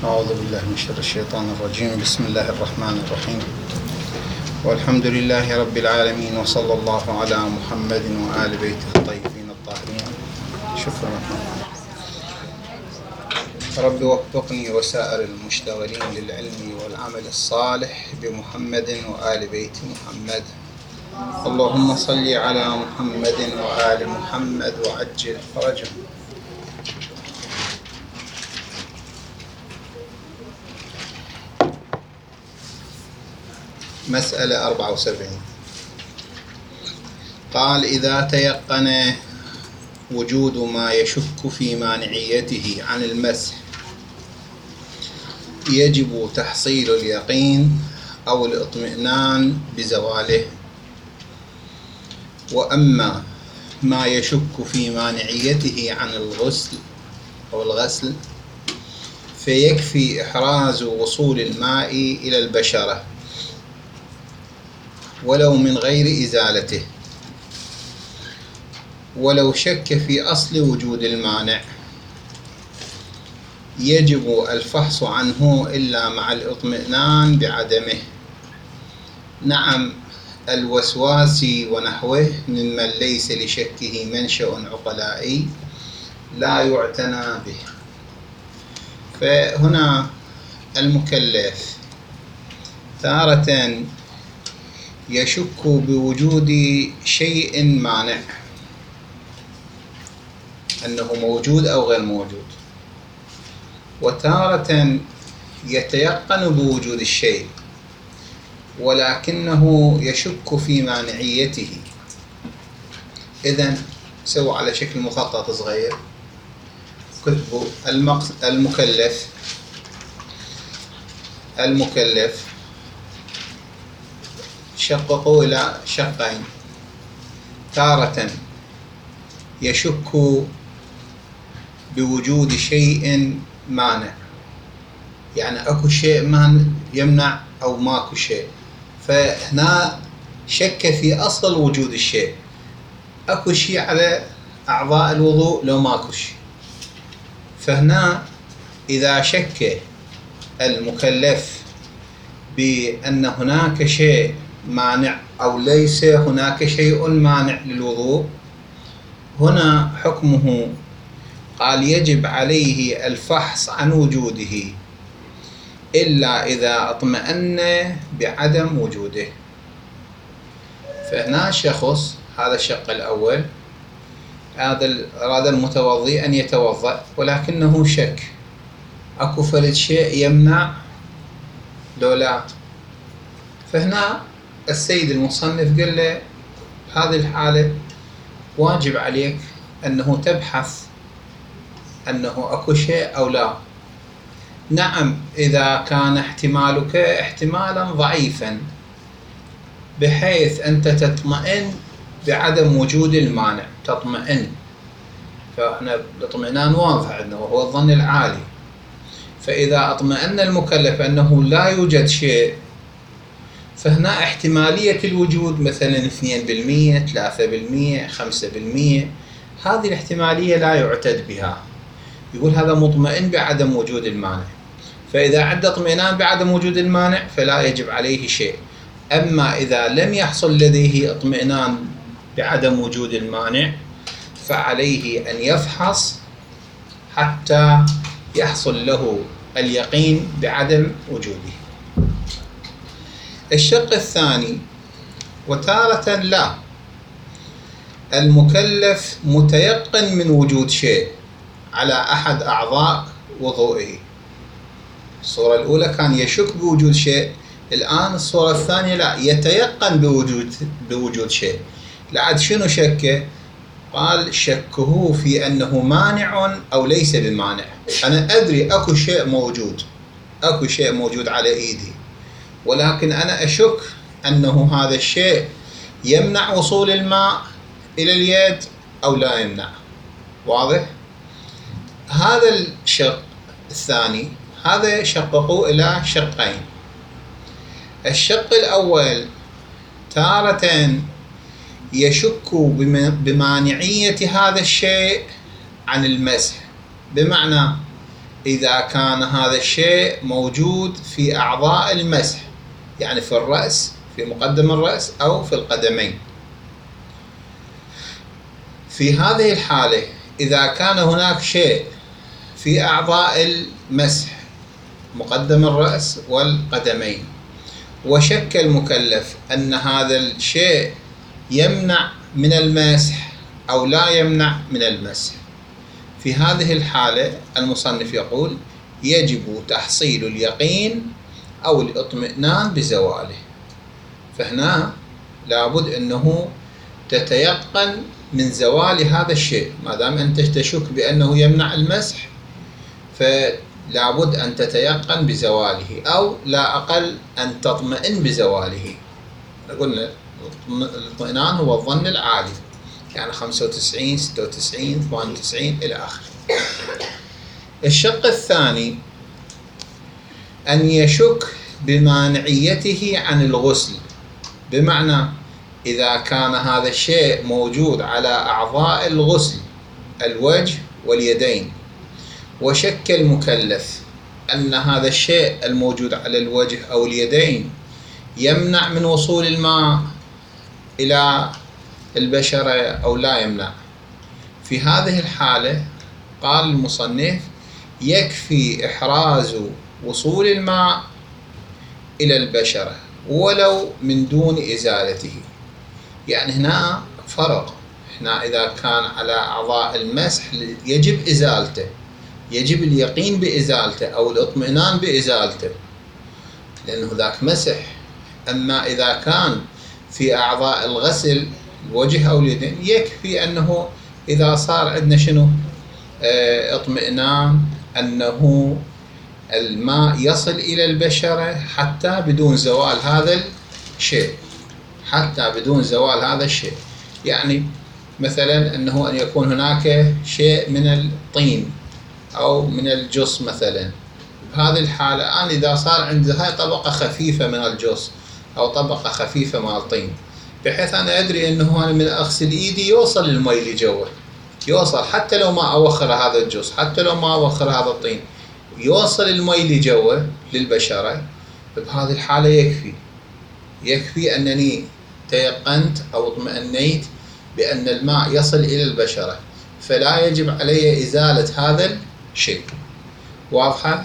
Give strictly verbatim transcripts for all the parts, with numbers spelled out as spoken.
أعوذ بالله من شر الشيطان الرجيم. بسم الله الرحمن الرحيم، والحمد لله رب العالمين، وصلى الله على محمد وآل بيته الطيبين الطاهرين. شكرا. رب وفقني وسائر المشتغلين للعلم والعمل الصالح بمحمد وآل بيت محمد. اللهم صل على محمد وآل محمد وعجل فرجهم. مسألة أربعة وسبعين. قال: إذا تيقن وجود ما يشك في مانعيته عن المسح يجب تحصيل اليقين أو الاطمئنان بزواله، وأما ما يشك في مانعيته عن الغسل أو الغسل فيكفي إحراز وصول الماء إلى البشرة ولو من غير إزالته. ولو شك في أصل وجود المانع يجب الفحص عنه إلا مع الاطمئنان بعدمه. نعم، الوسواس ونحوه ممن ليس لشكه منشأ عقلائي لا يعتنى به. فهنا المكلف تارة يشك بوجود شيء مانع، أنه موجود أو غير موجود، وتارة يتيقن بوجود الشيء ولكنه يشك في مانعيته. إذن سووا على شكل مخطط صغير، كتبوا المكلف المكلف شققوا إلى شقين. تارة يشك بوجود شيء مانع، يعني أكو شيء ما يمنع أو ماكو شيء، فهنا شك في أصل وجود الشيء. أكو شيء على أعضاء الوضوء لو ماكو شيء. فهنا إذا شك المكلف بأن هناك شيء مانع أو ليس هناك شيء مانع للوضوء، هنا حكمه قال يجب عليه الفحص عن وجوده إلا إذا اطمأن بعدم وجوده. فهنا شخص، هذا الشق الأول، هذا أراد المتوضي أن يتوضأ ولكنه شك أكو فرد شيء يمنع لو لا. فهنا السيد المصنف قال له هذه الحالة واجب عليك أنه تبحث أنه أكو شيء أو لا. نعم، إذا كان احتمالك احتمالا ضعيفا بحيث أنت تطمئن بعدم وجود المانع، تطمئن، فإحنا الاطمئنان واضح أنه هو الظن العالي. فإذا اطمئن المكلف أنه لا يوجد شيء، فهنا احتمالية الوجود مثلا اثنين بالمئة، ثلاثة بالمئة، خمسة بالمئة، هذه الاحتمالية لا يعتد بها. يقول هذا مطمئن بعدم وجود المانع. فإذا عد اطمئنان بعدم وجود المانع فلا يجب عليه شيء. أما إذا لم يحصل لديه اطمئنان بعدم وجود المانع فعليه أن يفحص حتى يحصل له اليقين بعدم وجوده. الشق الثاني، وتارة لا، المكلف متيقن من وجود شيء على أحد أعضاء وضوئه. الصورة الأولى كان يشك بوجود شيء، الآن الصورة الثانية لا، يتيقن بوجود بوجود شيء. لعد شنو شكه؟ قال شكه في أنه مانع أو ليس بمانع. أنا أدري أكو شيء موجود، أكو شيء موجود على إيدي، ولكن أنا أشك أنه هذا الشيء يمنع وصول الماء إلى اليد أو لا يمنع. واضح؟ هذا الشق الثاني، هذا شققوا إلى شقين. الشق الأول تارة يشك بمانعية هذا الشيء عن المسح، بمعنى إذا كان هذا الشيء موجود في أعضاء المسح، يعني في الرأس، في مقدم الرأس أو في القدمين. في هذه الحالة إذا كان هناك شيء في أعضاء المسح مقدم الرأس والقدمين وشك المكلف أن هذا الشيء يمنع من المسح أو لا يمنع من المسح، في هذه الحالة المصنف يقول يجب تحصيل اليقين أو الاطمئنان بزواله. فهنا لابد أنه تتيقن من زوال هذا الشيء، ما دام أنت تشك بأنه يمنع المسح فلابد أن تتيقن بزواله، أو لا أقل أن تطمئن بزواله. قلنا الاطمئنان هو الظن العالي، يعني خمسة وتسعين ستة وتسعين ثمانية وتسعين إلى آخره. الشق الثاني أن يشك بمانعيته عن الغسل، بمعنى إذا كان هذا الشيء موجود على أعضاء الغسل الوجه واليدين وشك المكلف أن هذا الشيء الموجود على الوجه أو اليدين يمنع من وصول الماء إلى البشرة أو لا يمنع، في هذه الحالة قال المصنف يكفي إحراز وصول الماء إلى البشرة ولو من دون إزالته. يعني هنا فرق، هنا إذا كان على أعضاء المسح يجب إزالته، يجب اليقين بإزالته أو الاطمئنان بإزالته لأنه ذاك مسح. أما إذا كان في أعضاء الغسل الوجه أو اليدين يكفي أنه إذا صار عندنا شنو اه اطمئنان أنه الماء يصل إلى البشرة حتى بدون زوال هذا الشيء، حتى بدون زوال هذا الشيء. يعني مثلا أنه أن يكون هناك شيء من الطين أو من الجص مثلا، بهذه الحالة أنا إذا صار عندي هاي طبقة خفيفة من الجص أو طبقة خفيفة من الطين، بحيث أنا أدري أنه أنا من أغسل إيدي يوصل المي اللي جوا، يوصل حتى لو ما أوخر هذا الجص، حتى لو ما أوخر هذا الطين، يوصل المي اللي جوا للبشرة. بهذه الحالة يكفي يكفي أنني تيقنت أو اطمئنيت بأن الماء يصل إلى البشرة، فلا يجب علي إزالة هذا الشيء. واضحة؟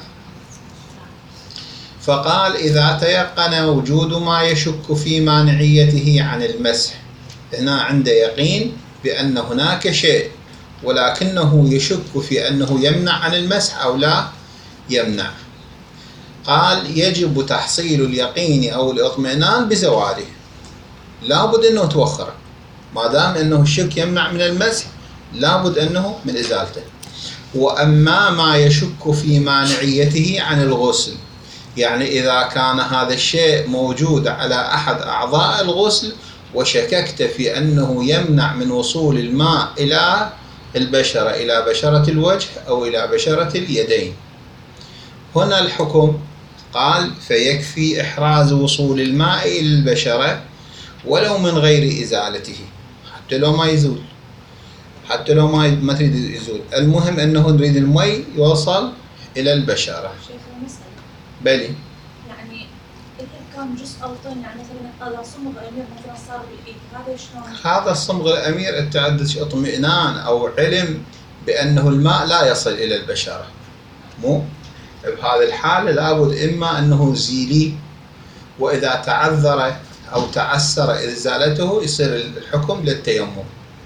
فقال إذا تيقن وجود ما يشك في مانعيته عن المسح، هنا عنده يقين بأن هناك شيء ولكنه يشك في أنه يمنع عن المسح أو لا يمنع، قال يجب تحصيل اليقين أو الاطمئنان بزواله، لابد أنه توخره، ما دام أنه الشك يمنع من المسح لابد أنه من إزالته. وأما ما يشك في مانعيته عن الغسل، يعني إذا كان هذا الشيء موجود على أحد أعضاء الغسل وشككت في أنه يمنع من وصول الماء إلى البشرة، إلى بشرة الوجه أو إلى بشرة اليدين، هنا الحكم قال فيكفي إحراز وصول الماء إلى البشرة ولو من غير إزالته، حتى لو ما يزول، حتى لو ما ما تريد يزول، المهم أنه نريد المي يوصل إلى البشرة. بلي يعني إذا كان جزء أو طن، يعني مثلا هذا صمغ أمير مثلا صار بالإيد، هذا شلون؟ هذا الصمغ الأمير أنت عندك اطمئنان أو علم بأنه الماء لا يصل إلى البشرة، مو بهذه الحالة لابد إما أنه زيلي، وإذا تعذر أو تعسر إزالته يصير الحكم للتيمم.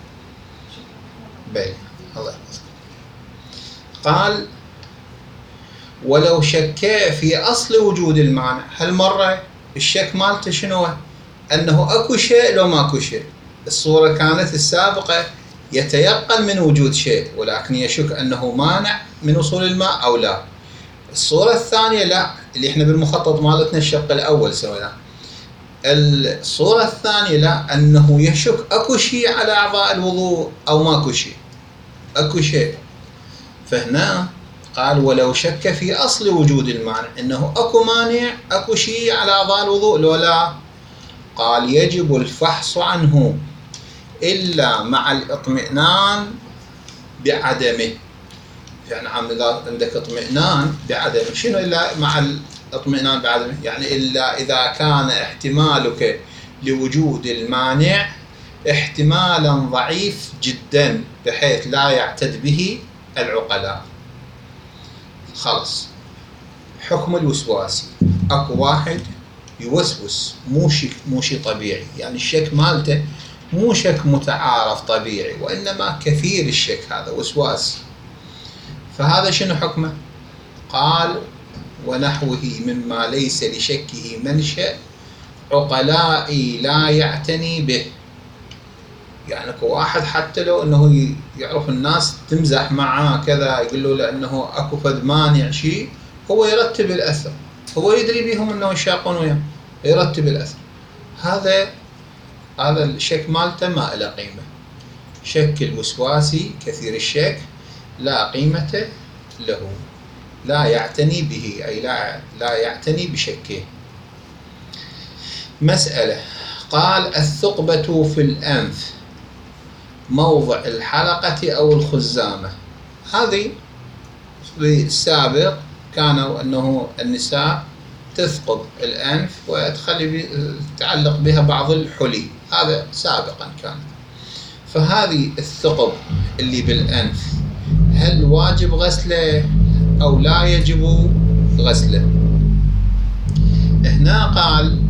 بلي الله يحفظك. قال ولو شك في أصل وجود المانع، هالمرة الشك مالته شنو؟ أنه أكو شيء لو ماكو شيء. الصورة كانت السابقة يتيقن من وجود شيء ولكن يشك أنه مانع من وصول الماء أو لا. الصورة الثانية لا، اللي احنا بالمخطط مالتنا الشق الأول سويناه. الصورة الثانية لا، أنه يشك أكو شيء على أعضاء الوضوء أو ماكو شيء، أكو شيء. فهنا قال ولو شك في أصل وجود المانع، إنه أكو مانع أكو شيء على أعضاء الوضوء لو لا، قال يجب الفحص عنه إلا مع الاطمئنان بعدمه. يعني عم إذا عندك اطمئنان بعدم، شنو إلا مع الاطمئنان بعدم؟ يعني إلا إذا كان احتمالك لوجود المانع احتمالا ضعيف جدا بحيث لا يعتد به العقلاء. خلص. حكم الوسواسي، اكو واحد يوسوس مو شيء مو شيء طبيعي، يعني الشك مالته مو شك متعارف طبيعي، وانما كثير الشك، هذا وسواس. فهذا شنو حكمه؟ قال ونحوه مما ليس لشكه منشأ عقلائي لا يعتني به. يعني اكو واحد حتى لو انه يعرف الناس تمزح معاه كذا، يقول له لانه اكو فد مانع شيء، هو يرتب الاثر، هو يدري بيهم انه يشاقون وياه، يرتب الاثر. هذا هذا الشك مالته ما له قيمه. شك الوسواسي كثير الشك لا قيمه له، لا يعتني به، اي لا لا يعتني بشكه. مسألة. قال الثقبة في الأنف موضع الحلقة أو الخزامة. هذه في السابق كانوا أنه النساء تثقب الأنف وتخلي تعلق بها بعض الحلي، هذا سابقا كان. فهذه الثقب اللي بالأنف هل واجب غسله أو لا يجب غسله؟ هنا قال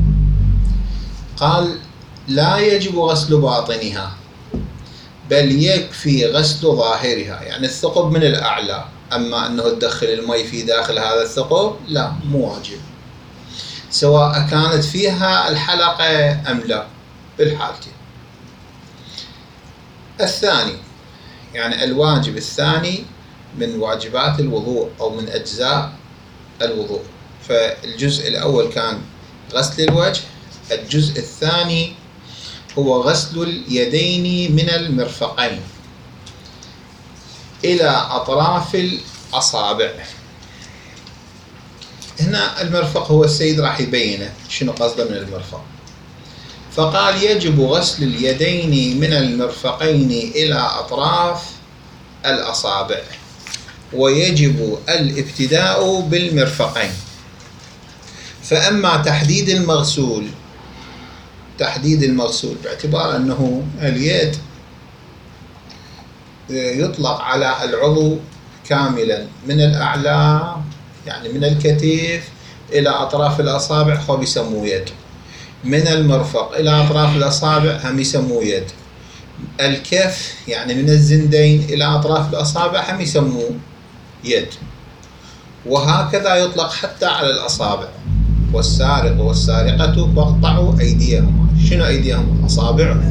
قال لا يجب غسل باطنها بل يكفي غسل ظاهرها. يعني الثقب من الأعلى، أما أنه تدخل المي في داخل هذا الثقب لا، مو واجب، سواء كانت فيها الحلقة أم لا، بالحالتين. الثاني، يعني الواجب الثاني من واجبات الوضوء أو من أجزاء الوضوء. فالجزء الأول كان غسل الوجه، الجزء الثاني هو غسل اليدين من المرفقين إلى أطراف الأصابع. هنا المرفق هو السيد راح يبينه شنو قصده من المرفق. فقال يجب غسل اليدين من المرفقين إلى أطراف الأصابع، ويجب الابتداء بالمرفقين. فأما تحديد المغسول تحديد المغسول باعتبار أنه اليد يطلق على العضو كاملا من الأعلى، يعني من الكتف إلى أطراف الأصابع، هو يسموه يد. من المرفق إلى أطراف الأصابع هم يسموه يد. الكف يعني من الزندين إلى أطراف الأصابع هم يسموه يد. وهكذا يطلق حتى على الأصابع. والسارق والسارقة فاقطعوا أيديهما. شنو أيديهم؟ أصابعهم.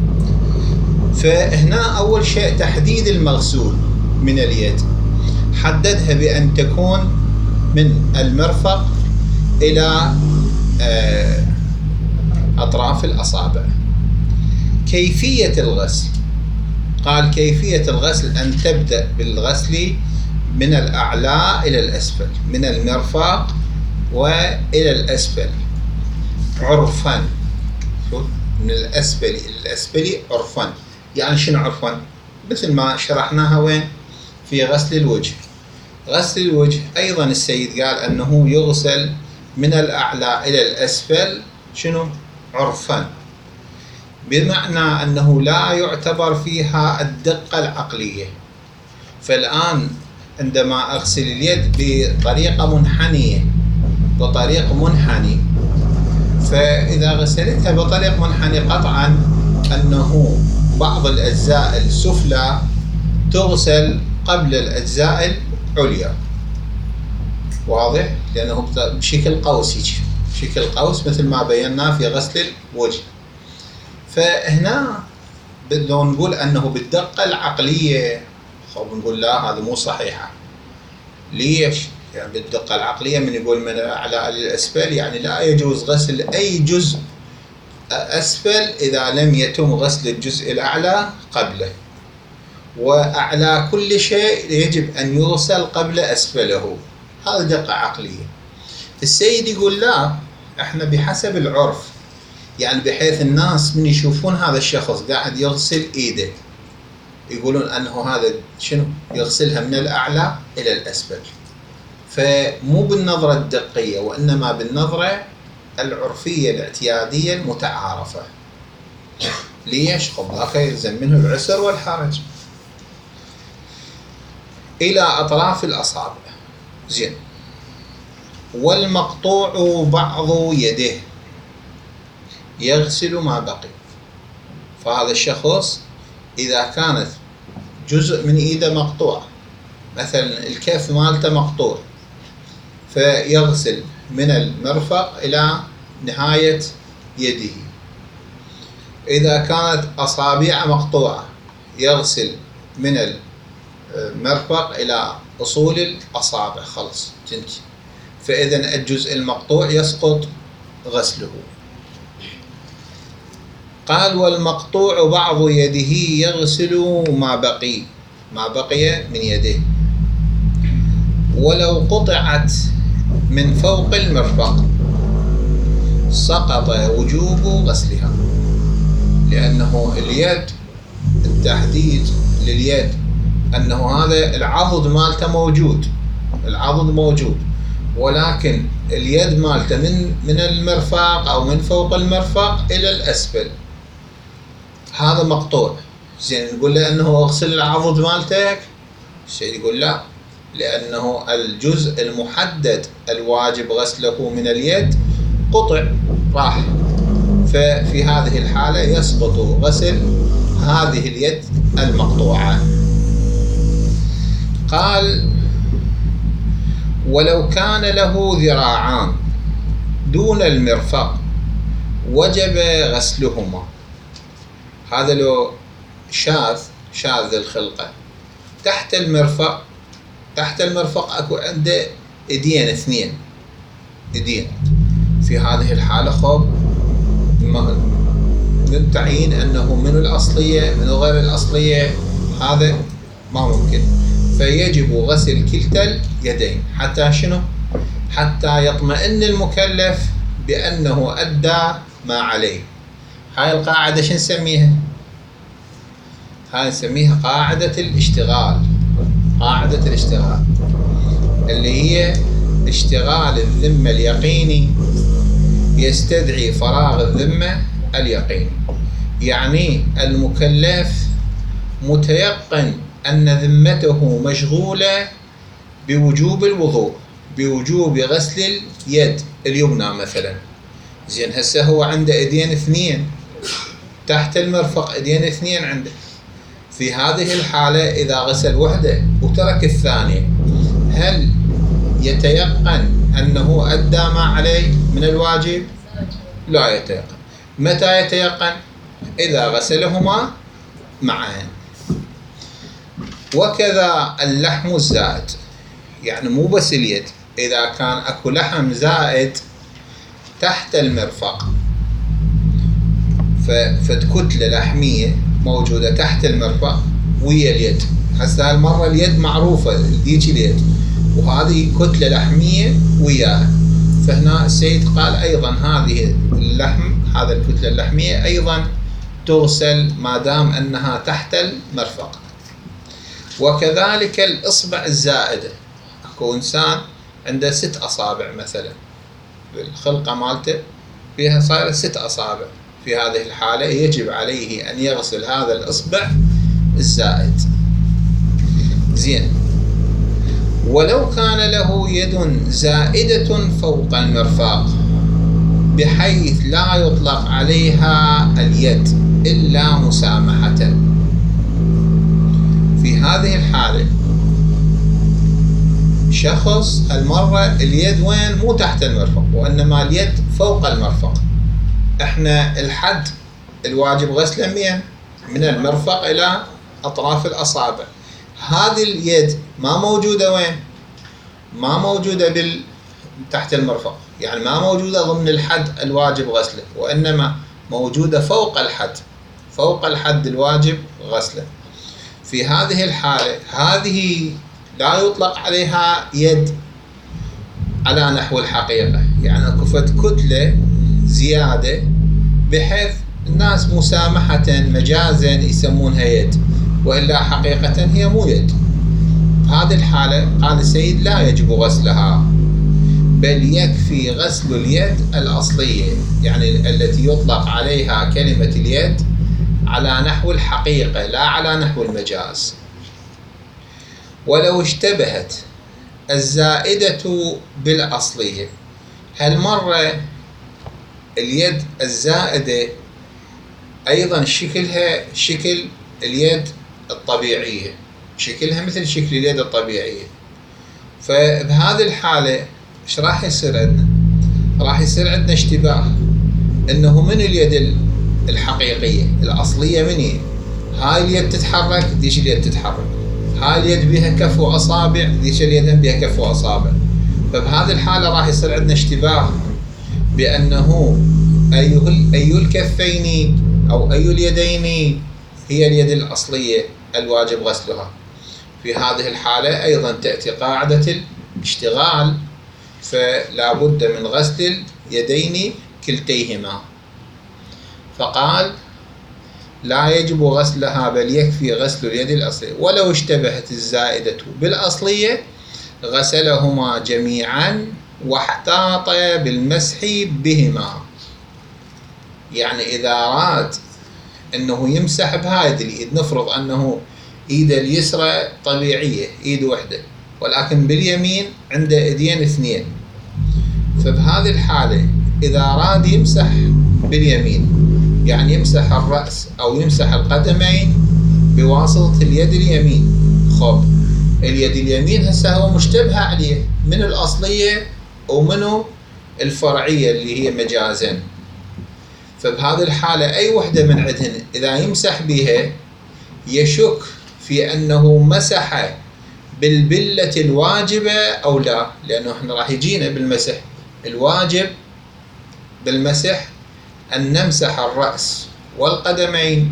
فهنا أول شيء تحديد المغسول من اليد، حددها بأن تكون من المرفق إلى أطراف الأصابع. كيفية الغسل، قال كيفية الغسل أن تبدأ بالغسل من الأعلى إلى الأسفل، من المرفق وإلى الأسفل عرفا، من الأسفل إلى الأسفل عرفا. يعني شنو عرفا؟ مثل ما شرحناها وين؟ في غسل الوجه. غسل الوجه أيضا السيد قال أنه يغسل من الأعلى إلى الأسفل شنو؟ عرفا، بمعنى أنه لا يعتبر فيها الدقة العقلية. فالآن عندما أغسل اليد بطريقة منحنية بطريق منحني، فإذا غسلتها بطريق منحني قطعا أنه بعض الأجزاء السفلى تغسل قبل الأجزاء العليا. واضح؟ لأنه بشكل قوسي، بشكل قوس مثل ما بينا في غسل الوجه. فهنا لو نقول أنه بالدقة العقلية، أو نقول لا، هذا مو صحيحة. ليش؟ يعني بالدقة العقلية من يقول من الأعلى إلى الأسفل، يعني لا يجوز غسل أي جزء أسفل إذا لم يتم غسل الجزء الأعلى قبله، وأعلى كل شيء يجب أن يغسل قبل أسفله. هذا دقة عقلية. السيد يقول لا، احنا بحسب يقولون أنه هذا شنو يغسلها من الأعلى إلى الأسفل. فمو بالنظرة الدقية، وإنما بالنظرة العرفية الاعتيادية المتعارفة. ليش؟ خب يلزم منه العسر والحرج. إلى أطراف الأصابع. زين. والمقطوع بعض يده يغسل ما بقي. فهذا الشخص إذا كانت جزء من إيده مقطوع، مثلا الكف مالته مقطوع، فيغسل من المرفق إلى نهاية يده. إذا كانت أصابع مقطوعة يغسل من المرفق إلى أصول الأصابع، خلص تنتهي. فإذا الجزء المقطوع يسقط غسله. قال والمقطوع بعض يده يغسل ما بقي ما بقي من يده، ولو قطعت من فوق المرفق سقط وجوب غسلها. لأنه اليد، التحديد لليد أنه هذا العضد مالته موجود، العضد موجود، ولكن اليد مالته من من المرفق أو من فوق المرفق إلى الأسفل، هذا مقطوع. زين نقول له أنه اغسل العضد مالتك، الشيء يقول لا، لأنه الجزء المحدد الواجب غسله من اليد قطع راح، ففي هذه الحالة يسقط غسل هذه اليد المقطوعة. قال ولو كان له ذراعان دون المرفق وجب غسلهما. هذا لو شاذ شاذ الخلقة تحت المرفق، تحت المرفق اكو عنده ايدين اثنين ايدين، في هذه الحالة خب من تعيين انه من الاصلية من غير الاصلية، هذا ما ممكن. فيجب غسل كلتا اليدين حتى شنو؟ حتى يطمئن المكلف بأنه أدى ما عليه. هاي القاعدة شو نسميها؟ هاي نسميها قاعدة الاشتغال. قاعدة الاشتغال اللي هي اشتغال الذمة اليقيني يستدعي فراغ الذمة اليقيني. يعني المكلف متيقن أن ذمته مشغولة بوجوب الوضوء، بوجوب غسل اليد اليمنى مثلا. زين هسه هو عنده ايدين اثنين تحت المرفق، ايدين اثنين عنده. في هذه الحالة إذا غسل وحدة وترك الثانية، هل يتيقن أنه أدى ما عليه من الواجب؟ لا يتيقن. متى يتيقن؟ إذا غسلهما معا. وكذا اللحم الزائد، يعني مو بس اليد، إذا كان أكو لحم زائد تحت المرفق، فكتلة لحمية موجودة تحت المرفق ويا اليد. هسه هالمرة اليد معروفة، ديك اليد، وهذه كتلة لحمية وياها. فهنا السيد قال أيضا هذه اللحم، هذا الكتلة اللحمية أيضا تغسل ما دام أنها تحت المرفق. وكذلك الإصبع الزائدة، أكو إنسان عنده ست أصابع مثلا، الخلقة مالته فيها صايرة ست أصابع، في هذه الحالة يجب عليه أن يغسل هذا الإصبع الزائد. زين. ولو كان له يد زائدة فوق المرفق بحيث لا يطلق عليها اليد إلا مسامحة، في هذه الحالة شخص المرة اليد وين؟ مو تحت المرفق، وإنما اليد فوق المرفق. احنا الحد الواجب غسله من من المرفق إلى أطراف الأصابع. هذه اليد ما موجودة وين؟ ما موجودة بال تحت المرفق، يعني ما موجودة ضمن الحد الواجب غسله، وإنما موجودة فوق الحد، فوق الحد الواجب غسله. في هذه الحالة هذه لا يطلق عليها يد على نحو الحقيقة، يعني كفت كتلة زيادة بحيث الناس مسامحة مجازا يسمونها يد، وإلا حقيقة هي مو يد. في هذه الحالة قال السيد لا يجب غسلها، بل يكفي غسل اليد الأصلية، يعني التي يطلق عليها كلمة اليد على نحو الحقيقة لا على نحو المجاز. ولو اشتبهت الزائدة بالأصلية، هالمرة اليد الزائدة أيضا شكلها شكل اليد الطبيعية، شكلها مثل شكل اليد الطبيعية. فبهذه الحالة إيش راح يصير عندنا؟ راح يصير عندنا اشتباه إنه من اليد الحقيقية الأصلية من هي؟ هاي اليد تتحرك، ديش اليد تتحرك. هاي اليد بها كف وأصابع، ديش اليد بها كف وأصابع. فبهذه الحالة راح يصير عندنا اشتباه بأنه أي أي الكفين أو أي اليدين هي اليد الأصلية الواجب غسلها. في هذه الحالة أيضا تأتي قاعدة الاشتغال، فلا بد من غسل اليدين كلتيهما. فقال لا يجب غسلها بل يكفي غسل اليد الأصلية. ولو اشتبهت الزائدة بالأصلية غسلهما جميعا واحتاط بالمسح بهما. يعني إذا أراد أنه يمسح بهذه اليد، نفرض أنه إيد اليسرى طبيعية إيد واحدة، ولكن باليمين عنده إيدين اثنين، فبهذه الحالة إذا أراد يمسح باليمين، يعني يمسح الرأس أو يمسح القدمين بواسطة اليد اليمين. خب اليد اليمين هسه هو مشتبه عليه من الأصلية ومنه الفرعية اللي هي مجازا. فبهذه الحالة أي وحدة من عندهن إذا يمسح بها يشك في أنه مسح بالبلة الواجبة أو لا، لأنه احنا راح يجينا بالمسح الواجب بالمسح أن نمسح الرأس والقدمين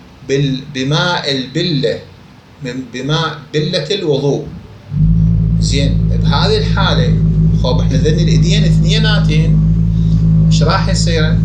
بماء البلة، بماء بلة الوضوء. زين بهذه الحالة خب احنا ذني الإيدين اثنيناتين ايش راح يصير؟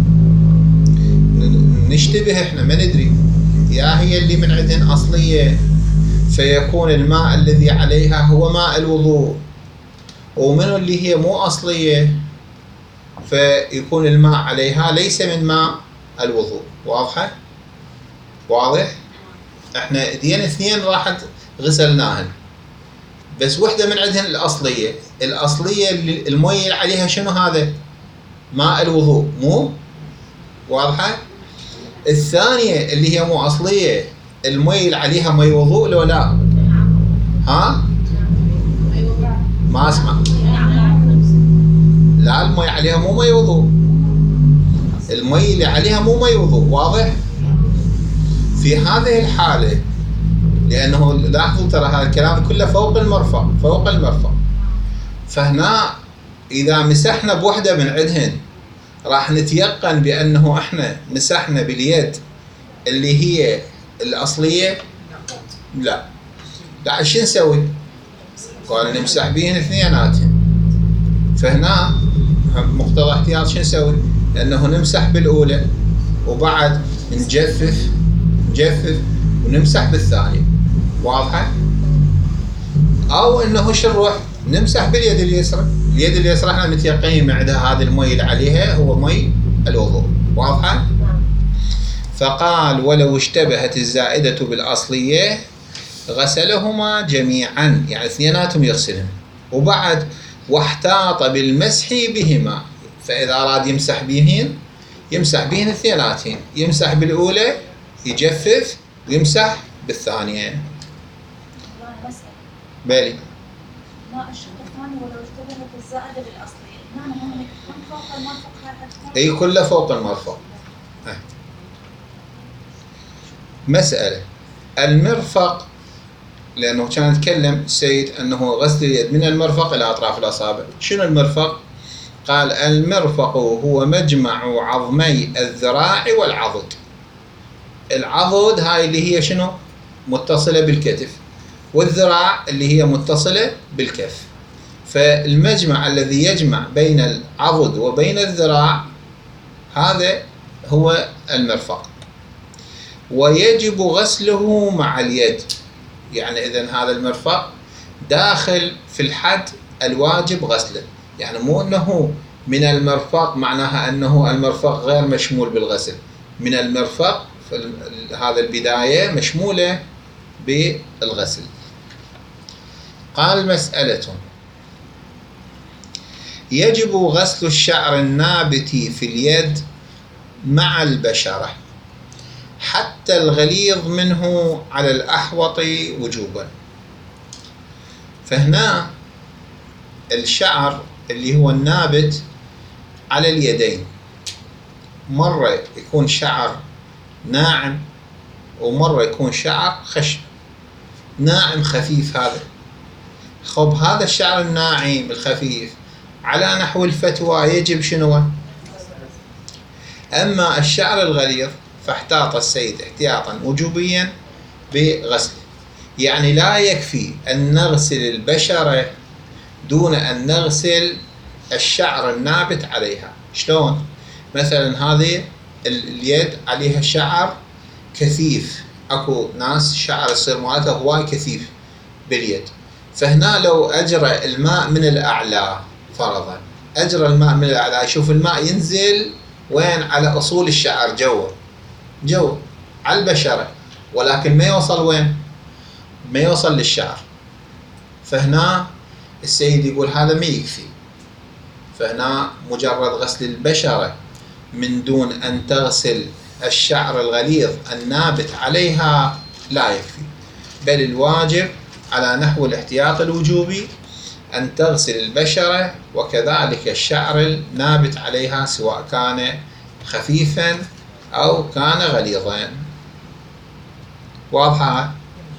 نشتبه احنا ما ندري، يا هي اللي من عندهن أصلية فيكون الماء الذي عليها هو ماء الوضوء، ومنه اللي هي مو أصلية فيكون الماء عليها ليس من ماء الوضوء. واضحة؟ واضح؟ احنا ايدين اثنين راحت غسلناهن، بس وحدة من عندهن الأصلية، الأصلية اللي المي اللي عليها شنو هذا؟ ماء الوضوء، مو؟ واضحة؟ الثانية اللي هي مو أصلية المي اللي عليها مي وضوء لو لا؟ ها؟ ما أسمع. لا المي عليها مو مي وضوء، المي اللي عليها مو مي وضوء. واضح؟ في هذه الحالة لأنه لاحظوا ترى هذا الكلام كله فوق المرفق، فوق المرفق. فهنا إذا مسحنا بوحدة من عندهن راح نتيقن بأنه احنا مسحنا باليد اللي هي الأصلية؟ لا. لا شو نسوي؟ قال نمسح بيهن اثنيناتهن. فهنا مقتضى احتياط شو نسوي؟ لأنه نمسح بالأولى وبعد نجفف نجفف ونمسح بالثانية. واضحة؟ أو إنه شو نروح نمسح باليد اليسرى، اليد اليسرى احنا متيقنين عندها هذا المي اللي عليها هو مي الوضوء. واضحة؟ فقال ولو اشتبهت الزائدة بالأصلية غسلهما جميعا، يعني اثنيناتهم يغسلهم، وبعد واحتاط بالمسح بهما. فإذا أراد يمسح بهن يمسح بهن اثنيناتهن، يمسح بالأولى يجفف ويمسح بالثانية. بالي ما الشق الثاني ولو اشتبهت الزائدة بالأصلية، نعم هم من فوق المرفق هذا؟ أي كله فوق المرفق. أه. مسألة المرفق، لأنه كان يتكلم السيد أنه غسل اليد من المرفق إلى أطراف الأصابع. شنو المرفق؟ قال المرفق هو مجمع عظمي الذراع والعضد. العضد هاي اللي هي شنو؟ متصلة بالكتف، والذراع اللي هي متصلة بالكف. فالمجمع الذي يجمع بين العضد وبين الذراع هذا هو المرفق. ويجب غسله مع اليد. يعني إذن هذا المرفق داخل في الحد الواجب غسله، يعني مو أنه من المرفق معناها أنه المرفق غير مشمول بالغسل، من المرفق هذا البداية مشمولة بالغسل. قال مسألة: يجب غسل الشعر النابت في اليد مع البشرة حتى الغليظ منه على الأحوط وجوبا. فهنا الشعر اللي هو النابت على اليدين، مرة يكون شعر ناعم ومرة يكون شعر خشن. ناعم خفيف هذا، خب هذا الشعر الناعم الخفيف على نحو الفتوى يجب شنو؟ أما الشعر الغليظ فاحتاط السيد احتياطا وجوبيا بغسله. يعني لا يكفي أن نغسل البشرة دون أن نغسل الشعر النابت عليها. شلون؟ مثلا هذه اليد عليها شعر كثيف، اكو ناس شعر يصير مالته هواي كثيف باليد، فهنا لو أجرى الماء من الأعلى فرضا، أجرى الماء من الأعلى، يشوف الماء ينزل وين؟ على أصول الشعر جوا جوا على البشرة، ولكن ما يوصل وين؟ ما يوصل للشعر. فهنا السيد يقول هذا ما يكفي، فهنا مجرد غسل البشرة من دون أن تغسل الشعر الغليظ النابت عليها لا يكفي، بل الواجب على نحو الاحتياط الوجوبي أن تغسل البشرة وكذلك الشعر النابت عليها سواء كان خفيفا أو كان غليظا. واضحة؟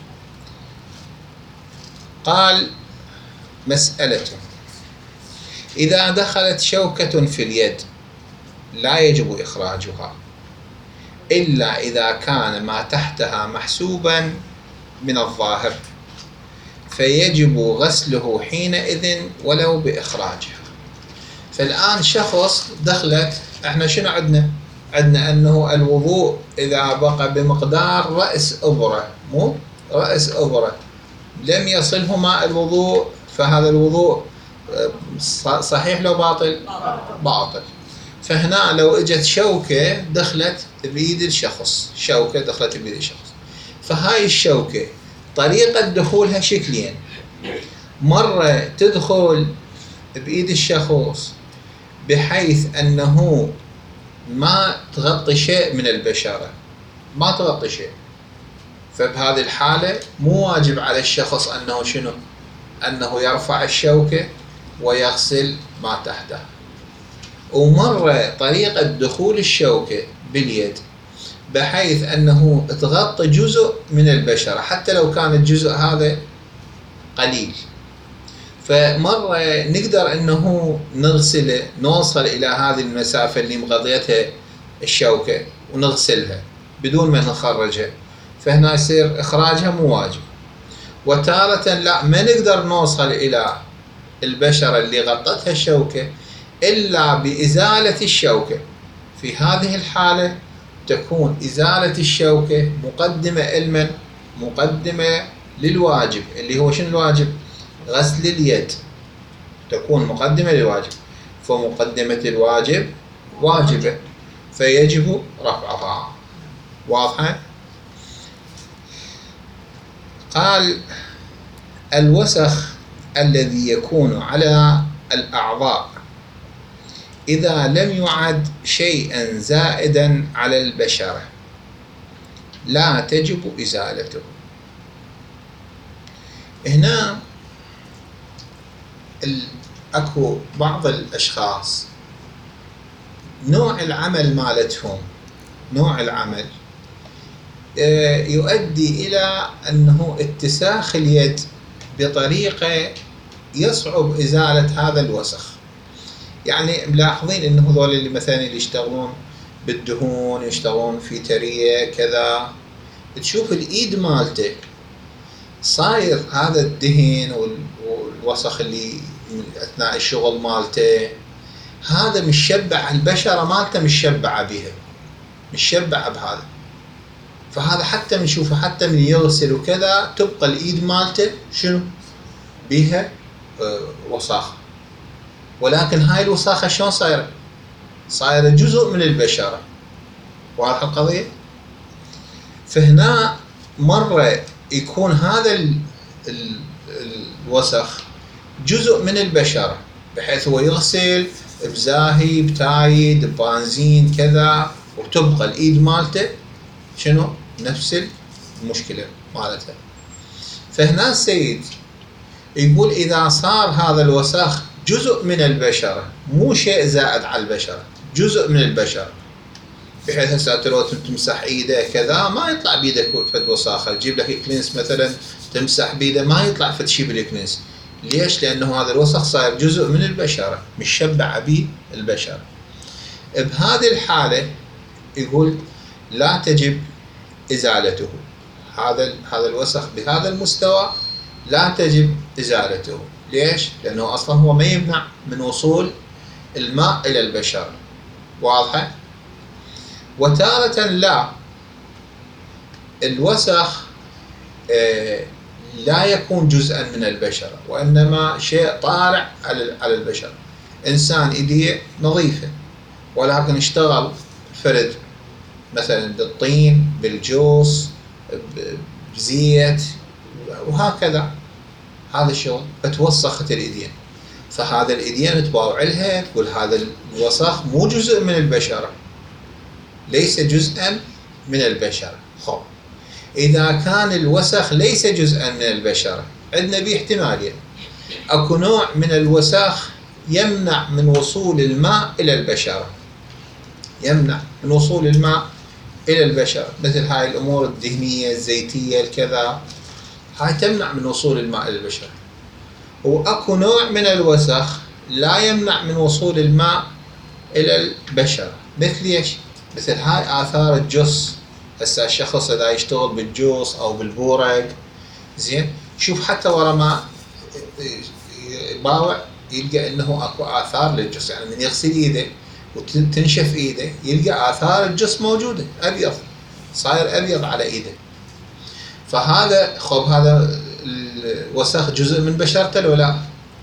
قال مسألة: إذا دخلت شوكة في اليد لا يجب إخراجها إلا إذا كان ما تحتها محسوبا من الظاهر، فيجب غسله حينئذ ولو بإخراجها. فالآن شخص دخلت، احنا شنو عندنا؟ عندنا أنه الوضوء إذا بقى بمقدار رأس أبرة، مو رأس أبرة، لم يصله ماء الوضوء، فهذا الوضوء صحيح لو باطل؟ باطل. فهنا لو اجت شوكة دخلت بيد الشخص، شوكة دخلت بيد الشخص، فهاي الشوكة طريقة دخولها شكلين: مرة تدخل بإيد الشخص بحيث أنه ما تغطي شيء من البشرة، ما تغطي شيء، فبهذه الحالة مو واجب على الشخص أنه شنو؟ أنه يرفع الشوكة ويغسل ما تحته. ومرة طريقة دخول الشوكة باليد بحيث أنه تغطي جزء من البشرة حتى لو كان الجزء هذا قليل، فمرة نقدر أنه نغسله، نوصل إلى هذه المسافة اللي مغطيتها الشوكة ونغسلها بدون ما نخرجها، فهنا يصير إخراجها مو واجب. وتارة لا، ما نقدر نوصل إلى البشرة اللي غطتها الشوكة إلا بإزالة الشوكة. في هذه الحالة تكون إزالة الشوكة مقدمة لمن؟ مقدمة للواجب، اللي هو شنو الواجب؟ غسل اليد، تكون مقدمة للواجب، فمقدمة الواجب واجبة فيجب رفعها. واضحة؟ قال: الوسخ الذي يكون على الأعضاء إذا لم يعد شيئا زائدا على البشرة لا تجب إزالته. هنا أكو بعض الأشخاص نوع العمل مالتهم، نوع العمل يؤدي إلى أنه اتساخ اليد بطريقة يصعب إزالة هذا الوسخ. يعني ملاحظين أنه هذول اللي مثلا اللي يشتغلون بالدهون، يشتغلون في ترية كذا، تشوف الإيد مالته صاير هذا الدهن والوسخ اللي أثناء الشغل مالته، هذا مشبع البشرة مالته، مشبعة بها، مشبعة بهذا. فهذا حتى بنشوفه حتى من يغسل وكذا تبقى الإيد مالته شنو؟ بيها آه وساخة، ولكن هاي الوساخة شلون صايرة؟ صايرة جزء من البشرة. واضحة القضية؟ فهنا مرة يكون هذا ال ال الوسخ جزء من البشرة، بحيث هو يغسل بزاهي بتايد ببنزين كذا، وتبقى الإيد مالته شنو؟ نفس المشكلة مالتها. فهنا السيد يقول إذا صار هذا الوسخ جزء من البشرة، مو شيء زائد على البشرة، جزء من البشرة، بحيث هسه لو تمسح ايده كذا ما يطلع بيدك فد وساخة، تجيب لك كلينس مثلا تمسح بيده ما يطلع فد شيء بالكلينس. ليش؟ لأنه هذا الوسخ صاير جزء من البشرة، مشبع به البشرة. بهذه الحالة يقول لا تجب إزالته. هذا هذا الوسخ بهذا المستوى لا تجب إزالته. ليش؟ لأنه أصلا هو ما يمنع من وصول الماء إلى البشرة. واضحة؟ وتارة لا، الوسخ لا يكون جزءا من البشرة، وإنما شيء طارئ على البشرة. إنسان إيديه نظيفة ولكن اشتغل فرد مثلا بالطين بالجوس بزيت وهكذا، هذا الشغل فتوسخت الإيدين، فهذا الإيدين تباوع لها تقول هذا الوسخ مو جزء من البشرة، ليس جزءا من البشرة. خب إذا كان الوسخ ليس جزءا من البشرة، عندنا به احتمالين. أكو نوع من الوسخ يمنع من وصول الماء إلى البشرة، يمنع من وصول الماء إلى البشرة، مثل هاي الأمور الدهنية الزيتية الكذا، هاي تمنع من وصول الماء إلى البشرة. وأكو نوع من الوسخ لا يمنع من وصول الماء إلى البشرة، مثل إيش؟ مثل هاي آثار الجص. هسه الشخص إذا يشتغل بالجوس أو بالبورق زين، شوف حتى ورا ما باوع يلقى إنه أكو آثار للجص، يعني من يغسل إيده وتنشف إيده يلقى آثار الجص موجودة أبيض، صاير أبيض على إيده. فهذا خب هذا الوسخ جزء من بشرته لو لا؟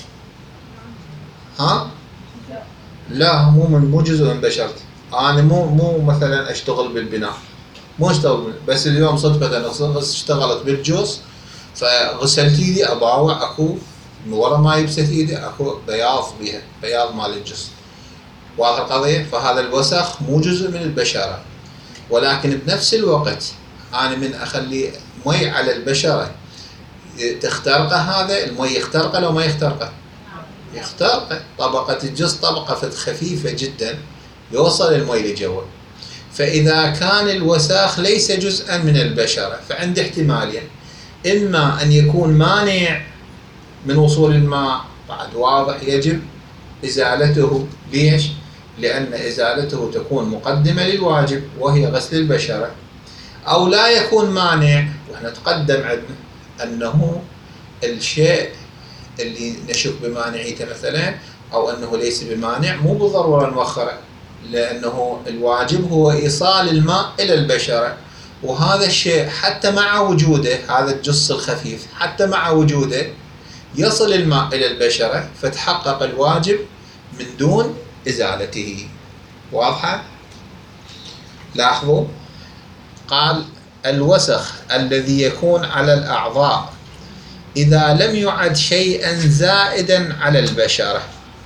ها؟ لا، مو من مو جزء من بشرتي. أنا مو مو مثلا أشتغل بالبناء، مو أشتغل بس اليوم صدفة اشتغلت بالجوس فغسلت إيدي أباوع أكو من ورا ما يبست إيدي أكو بياض بيها، بياض مال الجوس. واضح القضية؟ فهذا الوسخ مو جزء من البشرة، ولكن بنفس الوقت أنا من أخلي مي على البشرة تخترقه، هذا المي يخترقه لو ما يخترقه؟ يخترقه. طبقة الجص طبقة خفيفة جدا يوصل المي لجوا. فإذا كان الوساخ ليس جزءا من البشرة فعند احتمالين، إما أن يكون مانع من وصول الماء، بعد واضح يجب إزالته. ليش؟ لأن إزالته تكون مقدمة للواجب وهي غسل البشرة. أو لا يكون مانع، وإحنا تقدم عندنا أنه الشيء اللي نشك بمانعيته مثلا أو أنه ليس بمانع مو بالضرورة نوخره، لأنه الواجب هو إيصال الماء إلى البشرة، وهذا الشيء حتى مع وجوده، هذا الجص الخفيف حتى مع وجوده يصل الماء إلى البشرة فتحقق الواجب من دون إزالته. واضحة؟ لاحظوا قال الوسخ الذي يكون على الأعضاء إذا لم يعد شيئا زائدا على البشرة،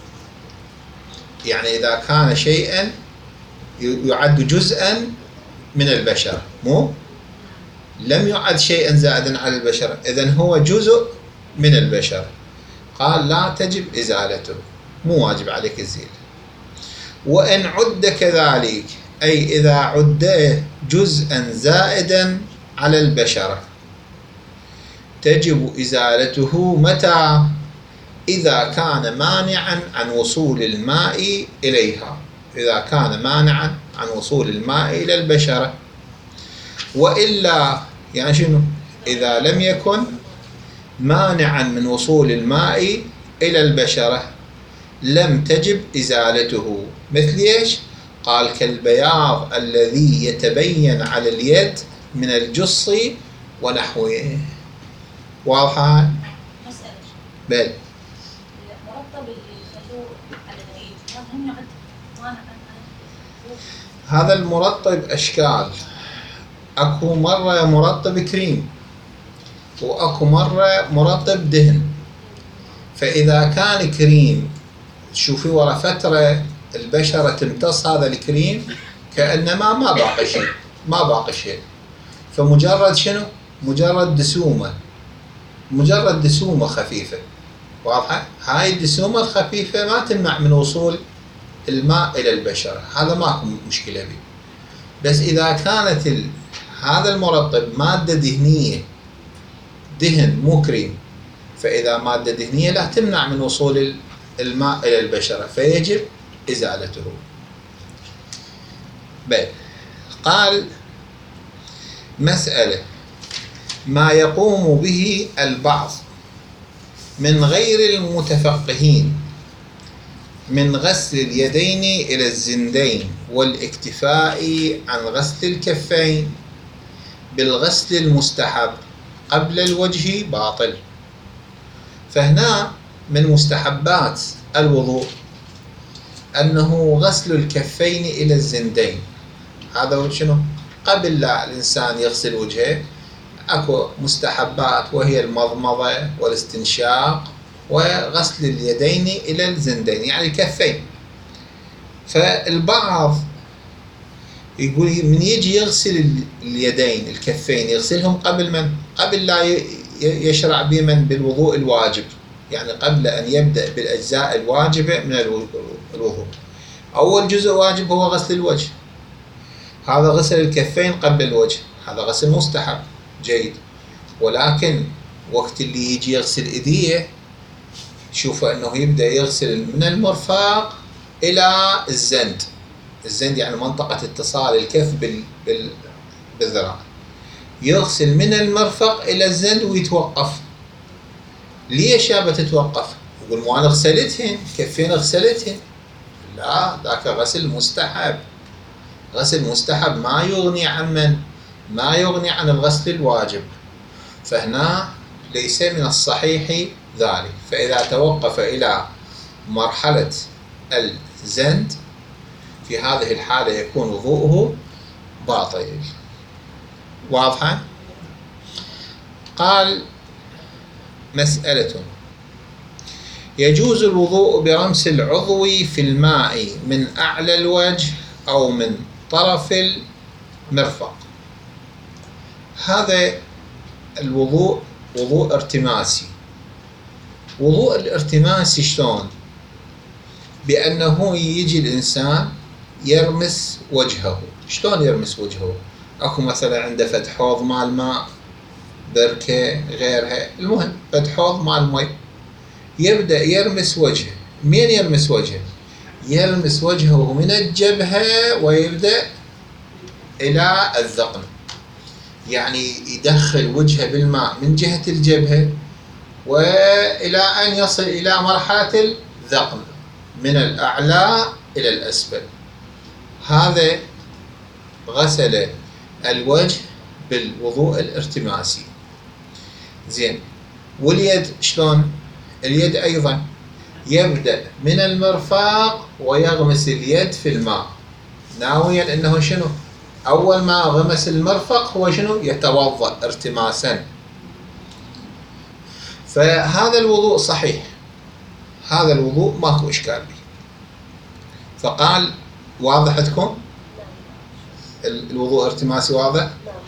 يعني إذا كان شيئا يعد جزءا من البشرة، مو لم يعد شيئا زائدا على البشرة، إذن هو جزء من البشرة. قال لا تجب إزالته، مو واجب عليك الزيل. وإن عد كذلك، أي إذا عد جزءا زائدا على البشرة، تجب إزالته متى؟ إذا كان مانعا عن وصول الماء إليها، إذا كان مانعا عن وصول الماء إلى البشرة. وإلا يعني شنو؟ إذا لم يكن مانعا من وصول الماء إلى البشرة لم تجب إزالته. مثل إيش؟ قال كالبياض الذي يتبين على اليد من الجص ونحوه. واضحة؟ مسألة بل مرتب اللي خلوه على العيد هذا هم عد مانع هذا المرطب أشكال. أكو مرة مرطب كريم وأكو مرة مرطب دهن. فإذا كان كريم تشوفي ورا فترة البشرة تمتص هذا الكريم كأنما ما باقي شيء، ما باقي شيء. فمجرد شنو؟ مجرد دسومة، مجرد دسومة خفيفة. واضحة؟ هاي الدسومة الخفيفة ما تمنع من وصول الماء إلى البشرة، هذا ماكو مشكلة به. بس إذا كانت ال... هذا المرطب مادة دهنية، دهن مو كريم، فإذا مادة دهنية لا تمنع من وصول الماء إلى البشرة فيجب إزالته. بل قال مسألة ما يقوم به البعض من غير المتفقهين من غسل اليدين إلى الزندين والاكتفاء عن غسل الكفين بالغسل المستحب قبل الوجه باطل. فهنا من مستحبات الوضوء أنه غسل الكفين إلى الزندين. هذا شنو؟ قبل لا الإنسان يغسل وجهه أكو مستحبات، وهي المضمضة والاستنشاق وغسل اليدين إلى الزندين يعني الكفين. فالبعض يقول من يجي يغسل اليدين الكفين يغسلهم قبل من؟ قبل لا يشرع بمن؟ بالوضوء الواجب، يعني قبل أن يبدأ بالأجزاء الواجبة من الوضوء. أول جزء واجب هو غسل الوجه، هذا غسل الكفين قبل الوجه، هذا غسل مستحب جيد. ولكن وقت اللي يجي يغسل إيديه شوف أنه يبدأ يغسل من المرفق إلى الزند. الزند يعني منطقة اتصال الكف بال... بال... بالذراع. يغسل من المرفق إلى الزند ويتوقف. ليش يا بتتوقف؟ يقول مو أنا غسلتهن كفين غسلتهن. لا، ذاك غسل مستحب. غسل مستحب ما يغني عن من؟ ما يغني عن الغسل الواجب. فهنا ليس من الصحيح ذلك. فإذا توقف إلى مرحلة الزند في هذه الحالة يكون وضوءه باطل. واضحة؟ قال مسألة يجوز الوضوء برمس العضو في الماء من أعلى الوجه أو من طرف المرفق. هذا الوضوء وضوء ارتماسي. وضوء الارتماسي شلون؟ بأنه يجي الإنسان يرمس وجهه. شلون يرمس وجهه؟ أكو مثلا عنده فد حوض مال ماء، بركة غيرها، المهم فد حوض مال مي، يبدأ يرمس وجهه. مين يرمس وجهه؟ يلمس وجهه من الجبهة ويبدأ إلى الذقن، يعني يدخل وجهه بالماء من جهة الجبهة وإلى أن يصل إلى مرحلة الذقن من الأعلى إلى الأسفل. هذا غسل الوجه بالوضوء الارتماسي. زين، واليد شلون؟ اليد أيضا يبدأ من المرفق ويغمس اليد في الماء ناويا أنه شنو؟ أول ما غمس المرفق هو شنو؟ يتوضأ ارتماسا. فهذا الوضوء صحيح، هذا الوضوء ماكو إشكال به. فقال واضح عندكم؟ الوضوء ارتماسي واضح؟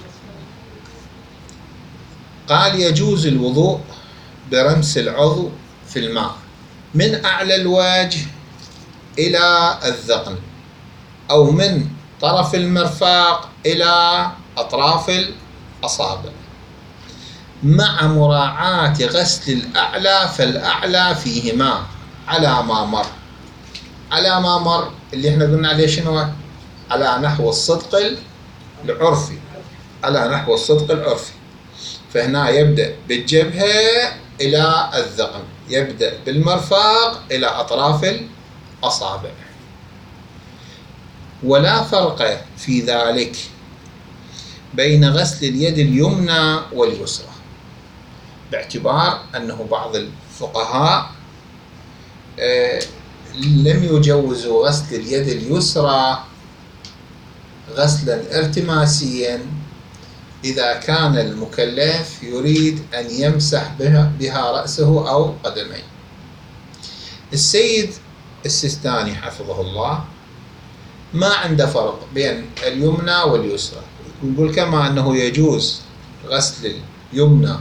قال يجوز الوضوء برمس العضو في الماء من أعلى الوجه إلى الذقن أو من طرف المرفق إلى أطراف الأصابع مع مراعاة غسل الأعلى، فالأعلى فيهما على ما مر. على ما مر اللي احنا قلنا عليه شنو؟ على نحو الصدق العرفي، على نحو الصدق العرفي. فهنا يبدأ بالجبهة إلى الذقن، يبدأ بالمرفق إلى أطراف الأصابع. ولا فرق في ذلك بين غسل اليد اليمنى واليسرى، باعتبار أنه بعض الفقهاء لم يجوزوا غسل اليد اليسرى غسلا ارتماسيا إذا كان المكلف يريد أن يمسح بها, بها رأسه أو قدميه. السيد السيستاني حفظه الله ما عنده فرق بين اليمنى واليسرى، يقول كما أنه يجوز غسل اليمنى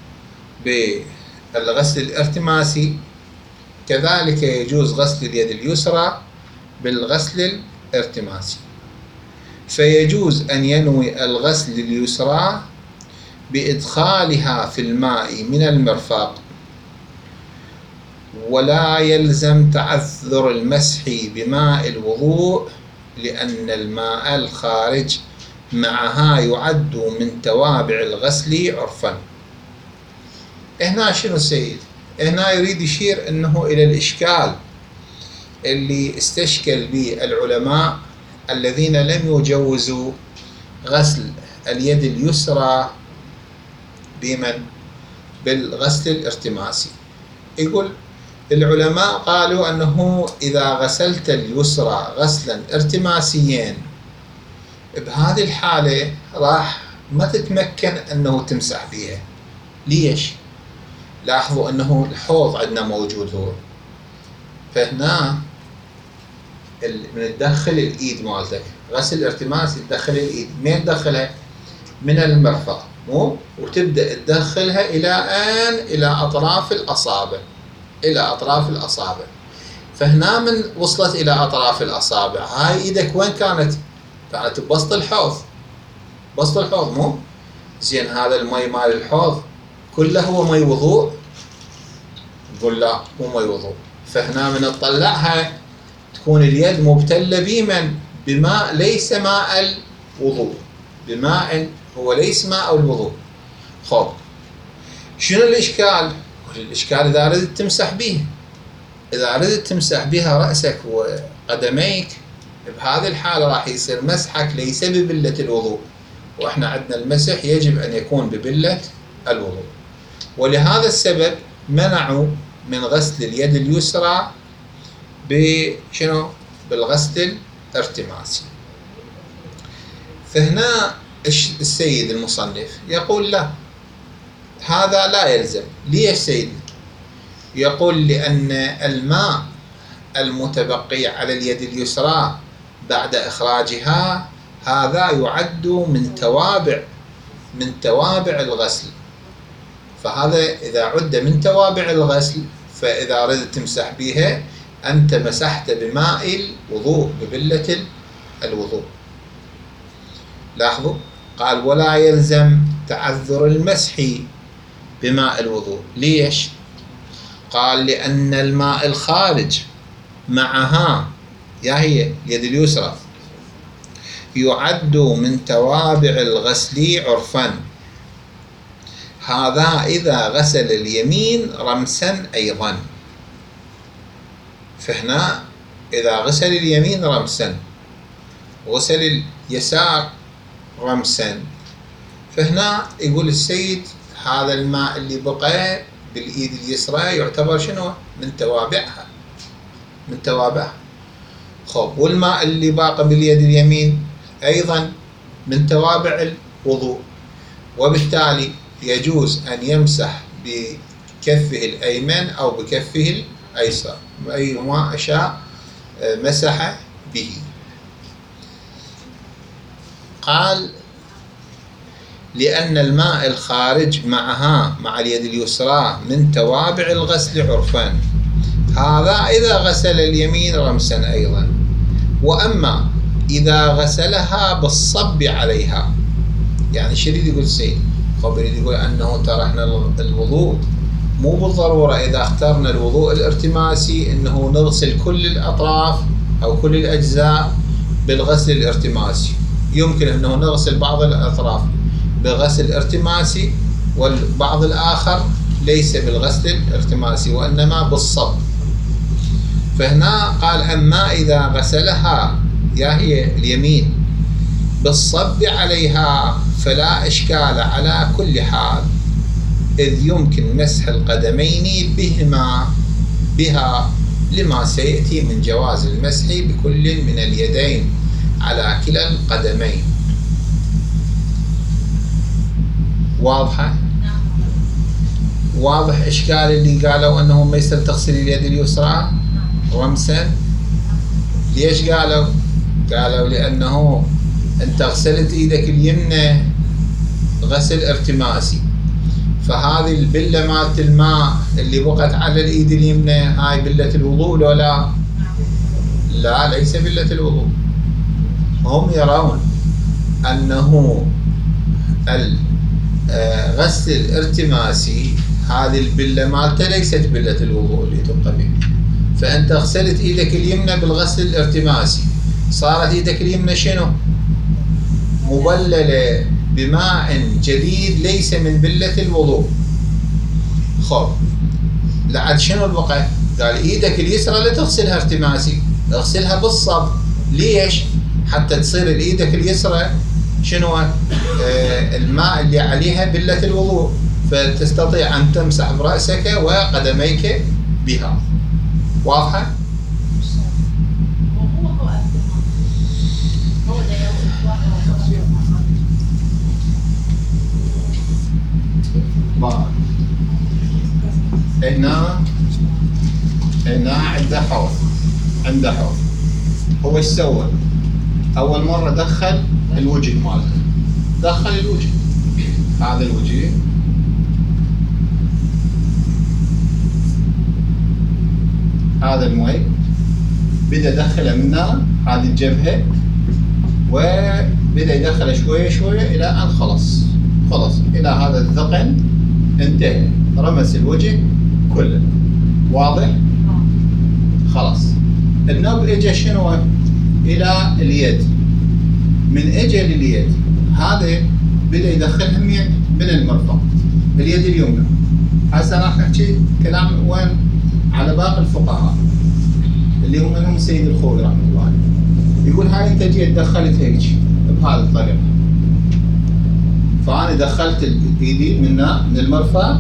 بالغسل الارتماسي كذلك يجوز غسل اليد اليسرى بالغسل الارتماسي. فيجوز أن ينوي الغسل اليسرى بإدخالها في الماء من المرفق، ولا يلزم تعذر المسح بماء الوضوء لأن الماء الخارج معها يعد من توابع الغسل عرفا. هنا شنو السيد؟ هنا يريد يشير أنه إلى الإشكال اللي استشكل به العلماء الذين لم يجوزوا غسل اليد اليسرى بمن بالغسل الارتماسي. يقول العلماء قالوا أنه إذا غسلت اليسرى غسلا ارتماسيا بهذه الحالة راح ما تتمكن أنه تمسح بها. ليش؟ لاحظوا أنه الحوض عندنا موجود هو، فهنا من تدخل الإيد مالتك غسل ارتماسي تدخل الإيد، مين تدخلها؟ من المرفق، مو وتبدأ تدخلها إلى أن إلى أطراف الأصابع، إلى أطراف الأصابع. فهنا من وصلت إلى أطراف الأصابع هاي إيدك وين كانت؟ كانت بوسط الحوض، بوسط الحوض مو؟ زين هذا المي مال الحوض كله هو مي وضوء؟ نقول لا مو مي وضوء. فهنا من تطلعها تكون اليد مبتلة بمن؟ بماء ليس ماء الوضوء، بماء هو ليس ماء الوضوء. خب شنو الإشكال؟ الإشكال إذا أردت تمسح به، إذا أردت تمسح بها رأسك وقدميك بهذه الحالة راح يصير مسحك ليس ببلة الوضوء، وإحنا عندنا المسح يجب أن يكون ببلة الوضوء. ولهذا السبب منعوا من غسل اليد اليسرى بشنو؟ بالغسل الارتماسي. فهنا السيد المصنف يقول لا، هذا لا يلزم. ليش سيد؟ يقول لأن الماء المتبقي على اليد اليسرى بعد إخراجها هذا يعد من توابع من توابع الغسل، فهذا إذا عد من توابع الغسل فإذا أردت تمسح بها أنت مسحت بماء الوضوء ببلة الوضوء. لاحظوا قال ولا يلزم تعذر المسح بماء الوضوء. ليش؟ قال لأن الماء الخارج معها يا هي اليد اليسرى يعد من توابع الغسل عرفا، هذا إذا غسل اليمين رمسا أيضا. فهنا إذا غسل اليمين رمسا وغسل اليسار رمسا، فهنا يقول السيد هذا الماء اللي بقى بالإيد اليسرى يعتبر شنو؟ من توابعها، من توابعها. خب والماء اللي باقي باليد اليمين أيضا من توابع الوضوء، وبالتالي يجوز أن يمسح بكفه الأيمن أو بكفه الأيسر أيما أشاء مسح به. قال لأن الماء الخارج معها مع اليد اليسرى من توابع الغسل عرفا، هذا إذا غسل اليمين رمسا أيضا. وأما إذا غسلها بالصب عليها، يعني شو يريد يقول السيد؟ خب يريد يقول أنه ترى احنا الوضوء مو بالضرورة إذا اخترنا الوضوء الارتماسي أنه نغسل كل الأطراف أو كل الأجزاء بالغسل الارتماسي، يمكن أنه نغسل بعض الأطراف بغسل ارتماسي والبعض الآخر ليس بالغسل الارتماسي وإنما بالصب. فهنا قال أما إذا غسلها يا هي اليمين بالصب عليها فلا إشكال على كل حال، إذ يمكن مسح القدمين بهما بها لما سيأتي من جواز المسح بكل من اليدين على كلا القدمين. واضحة؟ واضح إشكال اللي قالوا أنه ما يصير تغسل اليد اليسرى رمسا؟ ليش قالوا؟ قالوا لأنه أنت غسلت إيدك اليمنى غسل ارتماسي، فهذه البلة مالت الماء اللي بقت على الإيد اليمنى هاي بلة الوضوء لو لا؟ لا، ليس بلة الوضوء. هم يرون أنه الغسل الارتماسي هذه البلة مالته ليست بلة الوضوء اللي تبقى به، فأنت غسلت إيدك اليمنى بالغسل الارتماسي، صارت إيدك اليمنى شنو؟ مبللة بماء جديد ليس من بلة الوضوء. خب لعد شنو البقى؟ قال إيدك اليسرى لا تغسلها ارتماسي، اغسلها بالصب. ليش؟ حتى تصير الإيدك اليسرى شنو؟ آه الماء اللي عليها بلة الوضوء، فتستطيع أن تمسح برأسك وقدميك بها. واضحة؟ هنا هنا عنده حوض، عنده حوض. هو ايش سوى؟ أول مرة دخل الوجه ماله، دخل الوجه، هذا الوجه هذا المي بدأ يدخله من هنا هذه الجبهة، وبدأ يدخله شوية شوية إلى أن خلص خلص إلى هذا الذقن، انتهى، رمس الوجه كله. واضح؟ خلاص. النوب اجى شنو؟ إلى اليد. من اجى لليد هذا بدأ يدخلها من من المرفق، اليد اليمنى. هسه راح احكي كلام وين على باقي الفقهاء اللي هم منهم السيد الخوي رحمه الله عليه. يقول هاي انت جيت دخلت هيك بهذه الطريقه، فانا دخلت ايدي من من المرفق،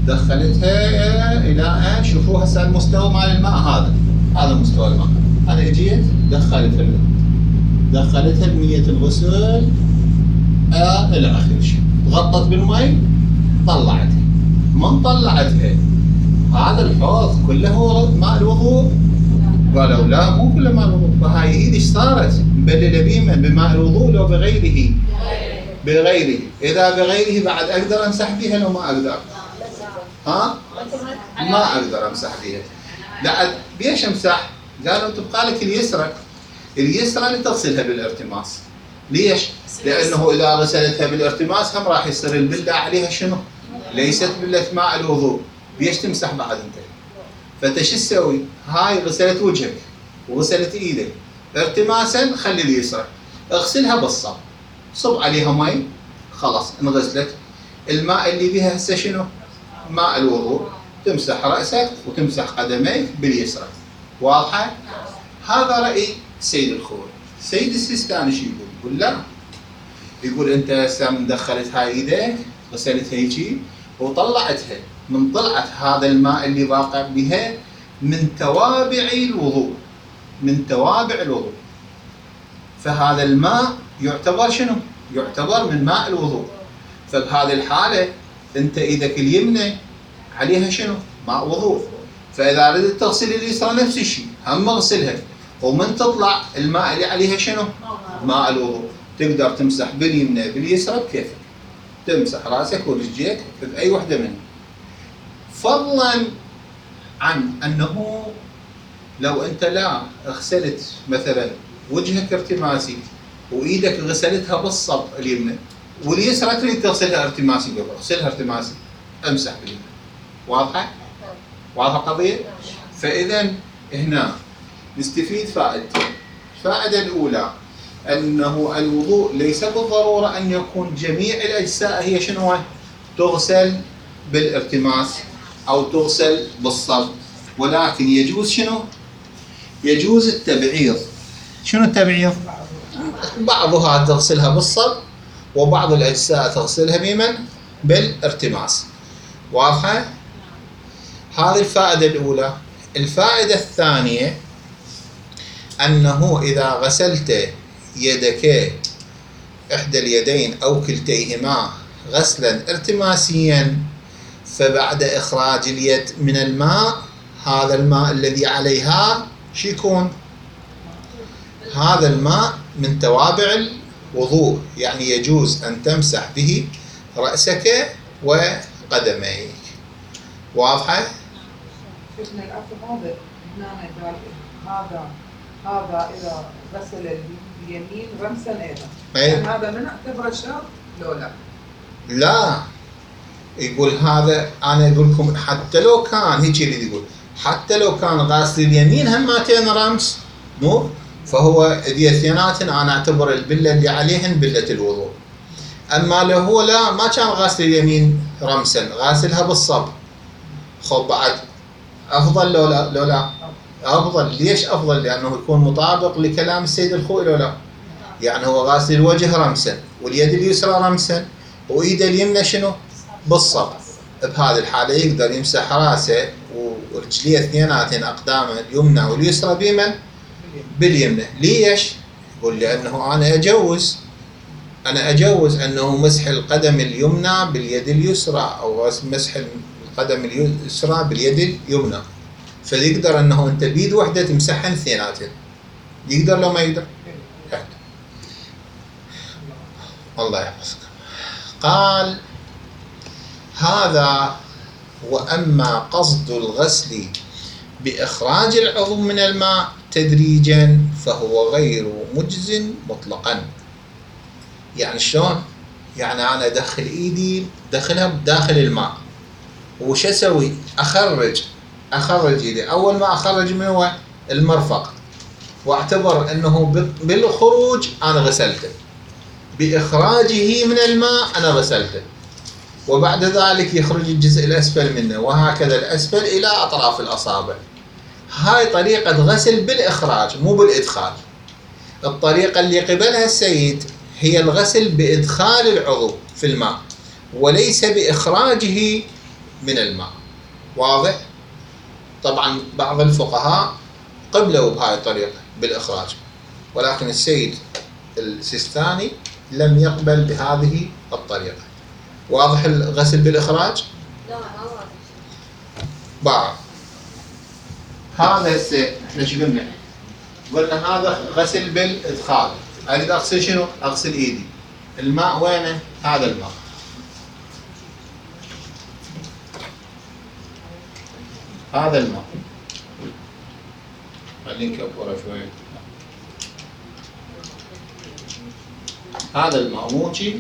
دخلتها الى ان شوفوا هسه المستوى مال الماء، هذا هذا مستوى الماء. انا جيت دخلتها دخلتها بنيه الغسل آه الى اخر شيء، غطت بالمي، طلعتها. من طلعتها هذا الحوض كله ماء الوضوء؟ قالوا لا، مو كله ماء الوضوء. فهاي ايدي ايش صارت؟ مبلله بيمن بماء الوضوء لو بغيره؟ بغيره. اذا بغيره بعد اقدر امسح بها لو ما اقدر؟ ها؟ ما اقدر امسح بها. بعد بيش امسح؟ قالوا تبقى لك اليسرى، اليسرى لتغسلها بالارتماس. ليش؟ لانه اذا غسلتها بالارتماس هم راح يصير البله عليها شنو؟ ليست بله ماء الوضوء، بيش تمسح بعد انت؟ فانت شو تسوي؟ هاي غسلت وجهك وغسلت ايدك ارتماسا، خلي اليسرى اغسلها بالصب، صب عليها مي، خلاص انغسلت. الماء اللي بها هسه شنو؟ ماء الوضوء، تمسح راسك وتمسح قدميك باليسرى. واضحه؟ هذا راي سيد الخوي. سيد السيستاني شو يقول؟ يقول لا، يقول انت هسه من دخلت هاي ايدك غسلت هيجي وطلعتها، من طلعت هذا الماء اللي باقي بها من توابع الوضوء، من توابع الوضوء، فهذا الماء يعتبر شنو؟ يعتبر من ماء الوضوء. فبهذه الحالة انت ايدك اليمنى عليها شنو؟ ماء وضوء. فاذا ردت تغسل اليسرى نفس الشيء، هم اغسلها، ومن تطلع الماء اللي عليها شنو؟ ماء الوضوء. تقدر تمسح باليمنى باليسرى بكيفك، تمسح راسك ورجليك باي وحده منهم. فضلا عن انه لو انت لا غسلت مثلا وجهك ارتماسي وايدك غسلتها بالصب اليمنى، واليسرى تريد تغسلها ارتماسي، قبل اغسلها ارتماسي، امسح باليمنى. واضحه؟ واضحه القضيه؟ فاذا هنا نستفيد فائدتين. الفائده الاولى انه الوضوء ليس بالضروره ان يكون جميع الاجزاء هي شنو؟ تغسل بالارتماس او تغسل بالصب، ولكن يجوز شنو؟ يجوز التبعيض. شنو التبعيض؟ بعضها تغسلها بالصب وبعض الأجزاء تغسلها بمن؟ بالارتماس. واضحة؟ هذه الفائدة الأولى. الفائدة الثانية أنه إذا غسلت يدك إحدى اليدين أو كلتيهما غسلا ارتماسيا، فبعد إخراج اليد من الماء، هذا الماء الذي عليها شو يكون؟ هذا الماء من توابع الوضوء، يعني يجوز أن تمسح به رأسك وقدميك. واضحة؟ شفنا الأخ هذا هنا قال هذا هذا إذا غسل اليمين رمسا أيضا، يعني هذا من اعتبره شرط لو لا؟ لا، يقول هذا أنا أقول لكم حتى لو كان هيك اللي يقول حتى لو كان غاسل اليمين همتين رمس مو، فهو ذي اثنيناتن أنا أعتبر البلة اللي عليهن بلة الوضوء. أما لو هو لا ما كان غاسل اليمين رمسا، غاسلها بالصب، خب بعد أفضل لو لا؟ لو لا أفضل. ليش أفضل؟ لأنه يكون مطابق لكلام السيد الخوئي لو لا؟ يعني هو غاسل الوجه رمسا واليد اليسرى رمسا وإيده اليمنى شنو؟ بالصب. بهذه الحالة يقدر يمسح راسه ورجليه اثنيناتين أقدامه اليمنى واليسرى بمن؟ باليمنى. ليش؟ يقول لأنه أنا أجوز أنا أجوز أنه مسح القدم اليمنى باليد اليسرى أو مسح القدم اليسرى باليد اليمنى، فيقدر أنه أنت بيد وحدة تمسحهن اثنيناتين. يقدر لو ما يقدر؟ يقدر. الله يحفظك. قال هذا وأما قصد الغسل بإخراج العضو من الماء تدريجا فهو غير مجز مطلقا. يعني شلون؟ يعني أنا أدخل إيدي دخلها بداخل الماء وش أسوي؟ أخرج أخرج إيدي. أول ما أخرج من هو المرفق واعتبر أنه بالخروج أنا غسلته، بإخراجه من الماء أنا غسلته، وبعد ذلك يخرج الجزء الأسفل منه وهكذا الأسفل إلى أطراف الأصابع. هاي طريقة غسل بالإخراج مو بالإدخال. الطريقة اللي قبلها السيد هي الغسل بإدخال العضو في الماء وليس بإخراجه من الماء. واضح؟ طبعا بعض الفقهاء قبلوا بهاي الطريقة بالإخراج، ولكن السيد السيستاني لم يقبل بهذه الطريقة. واضح الغسل بالإخراج؟ لا ما واضح. بعض هذا هسه احنا شو قلنا؟ قلنا هذا غسل بالإدخال. أريد أغسل شنو؟ أغسل إيدي. الماء وينه؟ هذا الماء. هذا الماء. خلينا نكبره شوي. هذا الماء مو شي.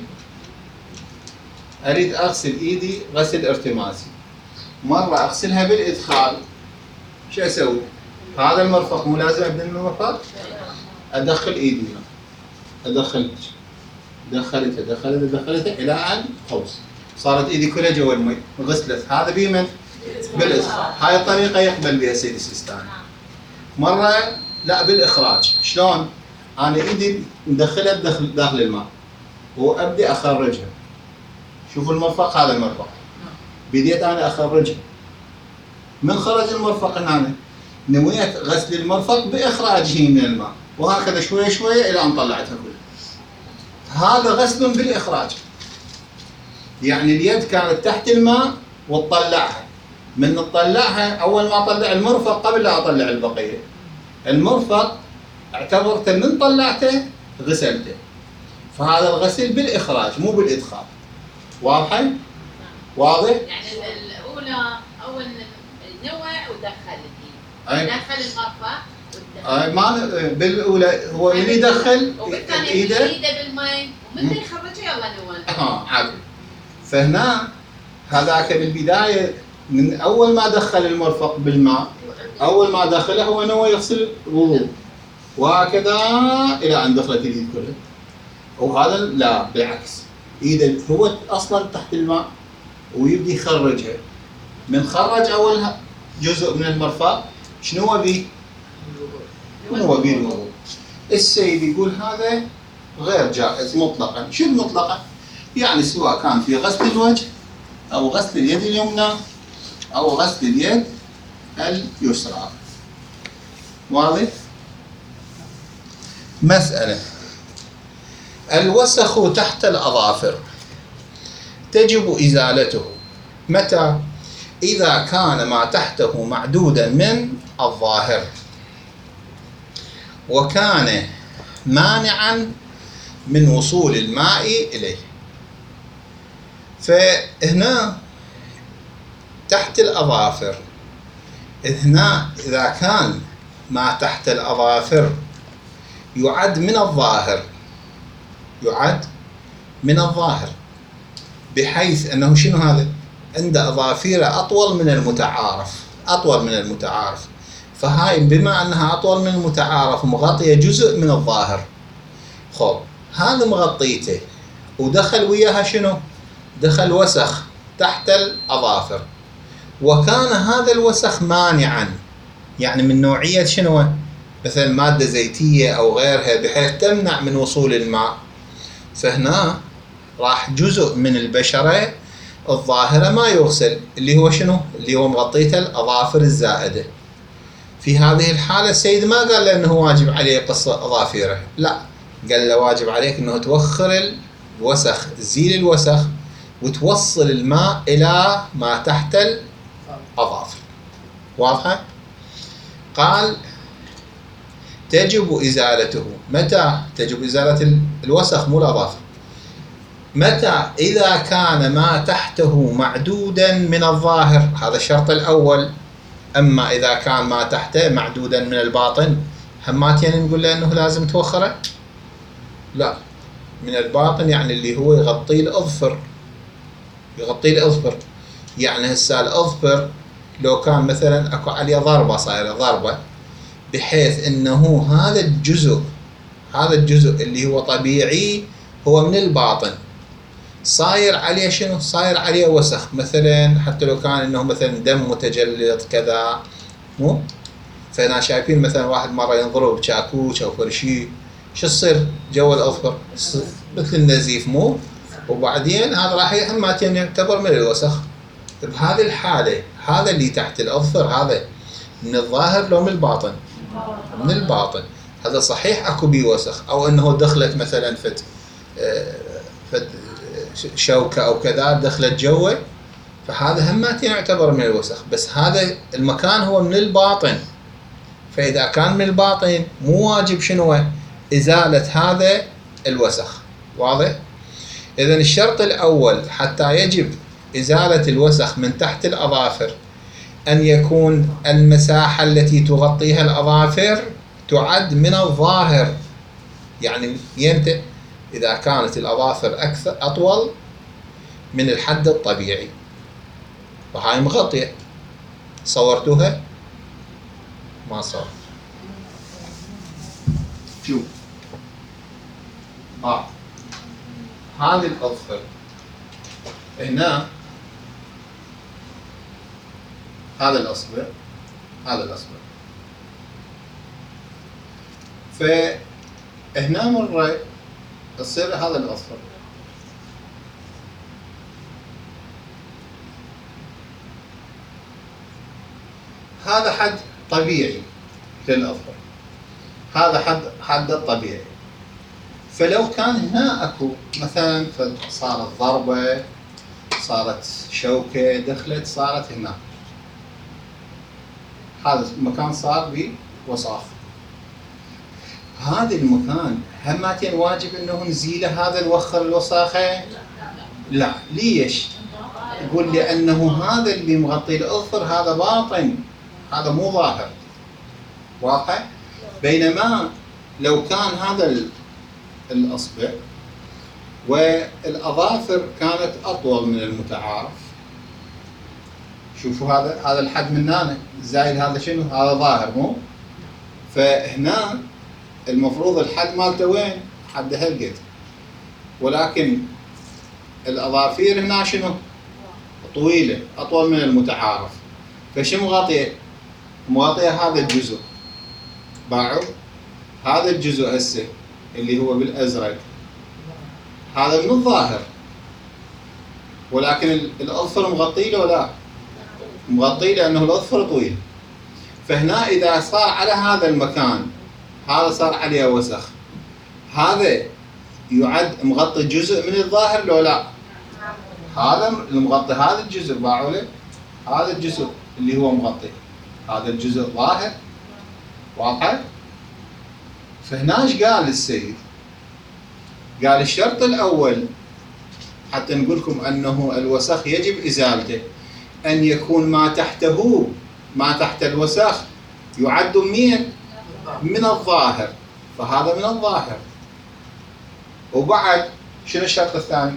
أريد أغسل إيدي غسل ارتماسي. مرة أغسلها بالإدخال. شو أسوي؟ هذا المرفق مو لازم أبدأ من المرفق؟ أدخل إيدي هنا. أدخل دخلتها دخلتها دخلتها إلى أن خلص صارت إيدي كلها جوا المي وغسلت. هذا بمن؟ بالإدخال. هاي الطريقة يقبل بها السيد السيستاني. مرة لا بالإخراج. شلون؟ أنا إيدي مدخلها بداخل داخل الماء وأبدي أخرجها. شوفوا المرفق، هذا المرفق بديت أنا أخرجها. من خرج المرفق هنا نويت غسل المرفق بإخراجه من الماء وهكذا شوية شوية إلى أن طلعتها كلها. هذا غسل بالإخراج، يعني اليد كانت تحت الماء وتطلعها. من تطلعها أول ما أطلع المرفق قبل لا أطلع البقية، المرفق اعتبرته من طلعته غسلته. فهذا الغسل بالإخراج مو بالإدخال. واضحة؟ واضح؟ يعني الأولى أول نوع ودخل الإيد، دخل المرفق اي ما بالاولى هو اللي يدخل ايده ايده بالماء ومن يخرجها يلا نوال. اه عادي. فهنا هذاك بالبدايه من اول ما دخل المرفق بالماء، اول ما دخله هو نوى يغسل الوضوء وهكذا الى ان دخلت اليد كلها. وهذا لا بالعكس، ايده هو اصلا تحت الماء ويبدي يخرجها. من خرج اول جزء من المرفق شنو هو بيه؟ هو بيه الوضوء. السيد يقول هذا غير جائز مطلقا. شو مطلقا؟ يعني سواء كان في غسل الوجه أو غسل اليد اليمنى أو غسل اليد اليسرى. واضح؟ مسألة: الوسخ تحت الأظافر تجب إزالته متى؟ إذا كان ما تحته معدودا من الظاهر وكان مانعا من وصول الماء إليه. فهنا تحت الأظافر، هنا إذا كان ما تحت الأظافر يعد من الظاهر، يعد من الظاهر بحيث أنه شنو هذا؟ عند أظافيره أطول من المتعارف، أطول من المتعارف. فهاي بما أنها أطول من المتعارف مغطية جزء من الظاهر. خب هذا مغطيته ودخل وياها شنو؟ دخل وسخ تحت الأظافر، وكان هذا الوسخ مانعا، يعني من نوعية شنو؟ مثل مادة زيتية أو غيرها بحيث تمنع من وصول الماء. فهنا راح جزء من البشرة الظاهرة ما يغسل، اللي هو شنو؟ اللي هو مغطيته الأظافر الزائدة. في هذه الحالة السيد ما قال له أنه واجب عليه قص أظافيره، لا، قال له واجب عليك أنه توخر الوسخ، تزيل الوسخ وتوصل الماء إلى ما تحت الأظافر. واضحة؟ قال تجب إزالته متى؟ تجب إزالة الوسخ مو الأظافر. متى؟ إذا كان ما تحته معدودا من الظاهر، هذا الشرط الأول. أما إذا كان ما تحته معدودا من الباطن، هماتين نقول له أنه لازم توخره؟ لا، من الباطن يعني اللي هو يغطي الأظفر، يغطي الأظفر. يعني هسه الأظفر لو كان مثلا أكو عليه ضربة، صايرة ضربة بحيث أنه هذا الجزء، هذا الجزء اللي هو طبيعي هو من الباطن، صاير عليه شنو؟ صاير عليه وسخ، مثلا حتى لو كان انه مثلا دم متجلط كذا، مو؟ فهنا شايفين مثلا واحد مره ينضرب بشاكوش او فرشي، شو تصير جو الاظفر؟ مثل النزيف، مو؟ وبعدين هذا راح هماتين يعتبر من الوسخ. بهذه الحاله هذا اللي تحت الاظفر هذا من الظاهر لو من الباطن؟ من الباطن. هذا صحيح اكو بيه وسخ، او انه دخلت مثلا فت آه فت شوكة أو كذا دخلت جوه، فهذا هماتين يعتبر من الوسخ. بس هذا المكان هو من الباطن، فإذا كان من الباطن مو واجب شنو؟ إزالة هذا الوسخ. واضح؟ إذن الشرط الأول حتى يجب إزالة الوسخ من تحت الأظافر أن يكون المساحة التي تغطيها الأظافر تعد من الظاهر. يعني يمتى؟ إذا كانت الأظافر أكثر أطول من الحد الطبيعي. وهاي مغطية، صورتوها؟ ما صور. شوف آه. هذه الأظفر هنا، هذا الأصبع، هذا الأصبع، فهنا مرة تصير هذا الأصفر، هذا حد طبيعي للأظفر، هذا حد حد الطبيعي. فلو كان هنا اكو مثلا صارت ضربة، صارت شوكة دخلت، صارت هنا، هذا المكان صار بوصاف، هذا المكان هماتين واجب انه نزيله هذا الوخر الوساخة؟ لا. ليش؟ يقول لأنه هذا اللي مغطي الأظفر هذا باطن، هذا مو ظاهر. واضح؟ بينما لو كان هذا الأصبع والأظافر كانت أطول من المتعارف، شوفوا هذا هذا الحد من هنا زايد، هذا شنو؟ هذا ظاهر، مو؟ فهنا المفروض الحد مالته وين؟ حد هالقد، ولكن الأظافير هنا شنو؟ طويلة، أطول من المتعارف. فشو مغطية؟ مغطية هذا الجزء. باعوا هذا الجزء هسه اللي هو بالأزرق هذا من الظاهر، ولكن الأظفر مغطي له لا مغطي لأنه الأظفر طويل. فهنا إذا صار على هذا المكان هذا صار عليه وسخ، هذا يعد مغطي جزء من الظاهر لو لا؟ هذا المغطي هذا الجزء باعوا له هذا الجزء اللي هو مغطي، هذا الجزء ظاهر. واضح؟ فهنا ايش قال السيد؟ قال الشرط الأول حتى نقول لكم أنه الوسخ يجب إزالته أن يكون ما تحته ما تحت الوسخ يعد من من الظاهر، فهذا من الظاهر. وبعد شنو الشرط الثاني؟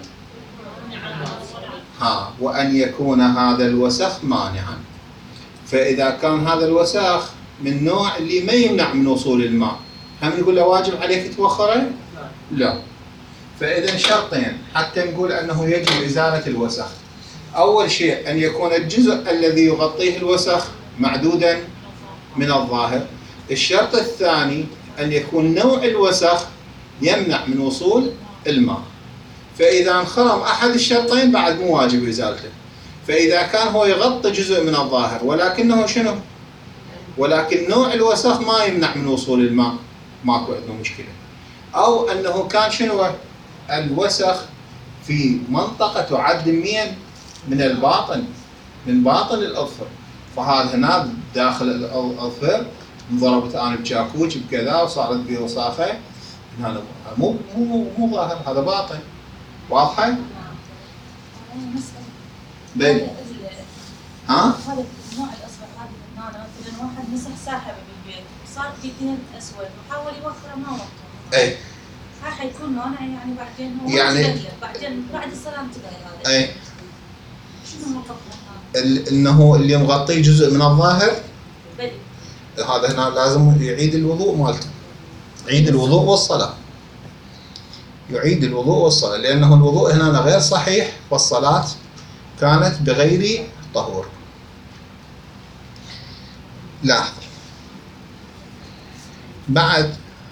ها وأن يكون هذا الوسخ مانعا. فإذا كان هذا الوسخ من نوع اللي ما يمنع من وصول الماء، هم نقول له واجب عليك توخره؟ لا. فإذا شرطين حتى نقول أنه يجب إزالة الوسخ. أول شيء أن يكون الجزء الذي يغطيه الوسخ معدودا من الظاهر. الشرط الثاني أن يكون نوع الوسخ يمنع من وصول الماء. فإذا انخرم أحد الشرطين بعد مو واجب إزالته. فإذا كان هو يغطي جزء من الظاهر ولكنه شنو؟ ولكن نوع الوسخ ما يمنع من وصول الماء، ماكو عنده مشكلة. أو أنه كان شنو؟ الوسخ في منطقة تعد من من الباطن من باطن الأظفر، فهذا هنا داخل الأظفر انضربت أنا بشاكوش بكذا وصارت بي وساخة، هذا مو مو مو ظاهر، هذا باطن. واضحة؟ بين ها؟ هذا النوع الأصفر هذا هنا مثلا واحد مسح ساحبه بالبيت صار في اثنين أسود وحاول يوخره ما وخره. أي. ها حيكون مانع يعني بعدين هو يعني تغير بعدين بعد الصلاة تغير هذا. أي. شنو موقفنا هذا؟ إنه اللي مغطي جزء من الظاهر بدي. هذا هنا لازم يعيد الوضوء مالته، يعيد الوضوء والصلاة، يعيد الوضوء والصلاة، لأنه الوضوء هنا غير صحيح والصلاة كانت بغير طهور. لاحظ بعد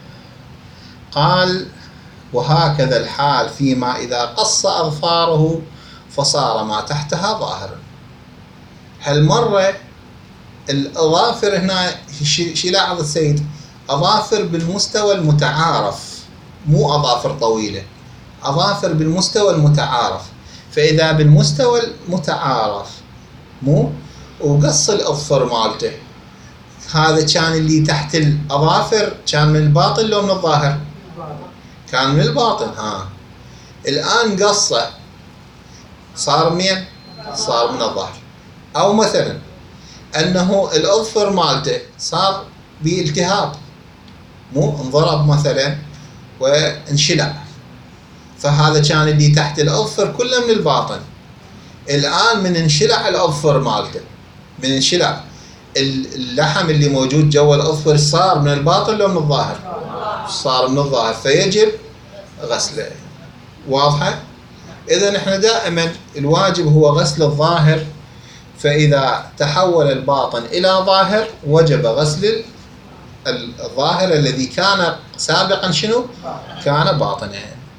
قال وهكذا الحال فيما إذا قص أظفاره فصار ما تحتها ظاهرا. هالمرة الأظافر هنا شي لاحظ السيد، أظافر بالمستوى المتعارف مو أظافر طويلة، أظافر بالمستوى المتعارف. فإذا بالمستوى المتعارف مو وقص الأظفر مالته، هذا كان اللي تحت الأظافر كان من الباطن لو من الظاهر؟ كان من الباطن. ها الآن قصه صار من صار من الظاهر. أو مثلا أنه الأظفر مالته صار بالتهاب مو انضرب مثلا وانشلع، فهذا كان اللي تحت الأظفر كله من الباطن. الآن من انشلع الأظفر مالته من انشلع اللحم اللي موجود جوا الأظفر صار من الباطن لو من الظاهر؟ صار من الظاهر، فيجب غسله. واضحة؟ إذا احنا دائما الواجب هو غسل الظاهر، فإذا تحول الباطن إلى ظاهر وجب غسل الظاهر الذي كان سابقا شنو؟ كان باطنا.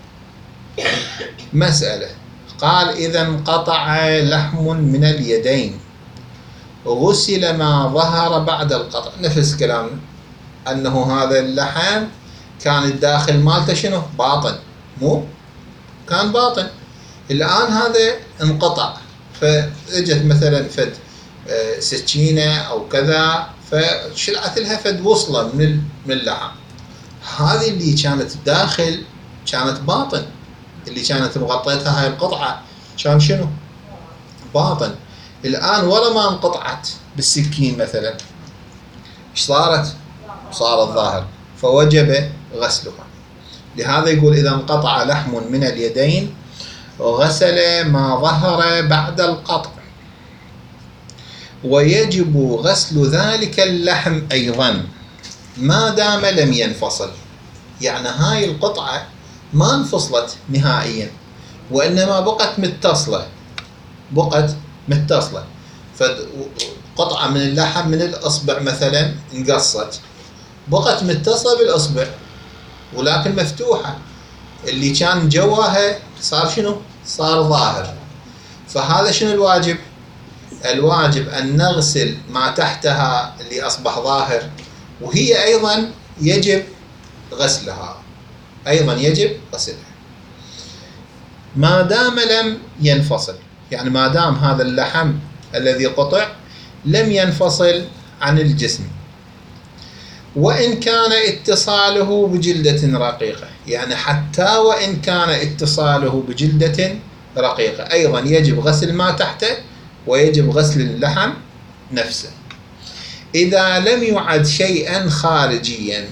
مسألة قال إذا انقطع لحم من اليدين غسل ما ظهر بعد القطع. نفس كلام أنه هذا اللحم كان الداخل مالته شنو؟ باطن مو؟ كان باطن. الآن هذا انقطع، فاجت مثلا فد سكينة أو كذا فشلعت لها فد وصلة من من اللحم، هذه اللي كانت داخل كانت باطن، اللي كانت مغطيتها هاي القطعة كان شنو؟ باطن. الآن ولا ما انقطعت بالسكين مثلا ايش صارت؟ صارت ظاهر، فوجب غسلها. لهذا يقول إذا انقطع لحم من اليدين غسل ما ظهر بعد القطع، ويجب غسل ذلك اللحم أيضا ما دام لم ينفصل. يعني هاي القطعة ما انفصلت نهائيا وإنما بقت متصلة، بقت متصلة. فقطعة من اللحم من الأصبع مثلا انقصت، بقت متصلة بالأصبع، ولكن مفتوحة، اللي كان جواها صار شنو؟ صار ظاهر. فهذا شنو الواجب؟ الواجب أن نغسل ما تحتها اللي أصبح ظاهر، وهي أيضا يجب غسلها، أيضا يجب غسلها ما دام لم ينفصل. يعني ما دام هذا اللحم الذي قطع لم ينفصل عن الجسم، وإن كان اتصاله بجلدة رقيقة، يعني حتى وإن كان اتصاله بجلدة رقيقة أيضا يجب غسل ما تحته ويجب غسل اللحم نفسه. إذا لم يعد شيئا خارجيا،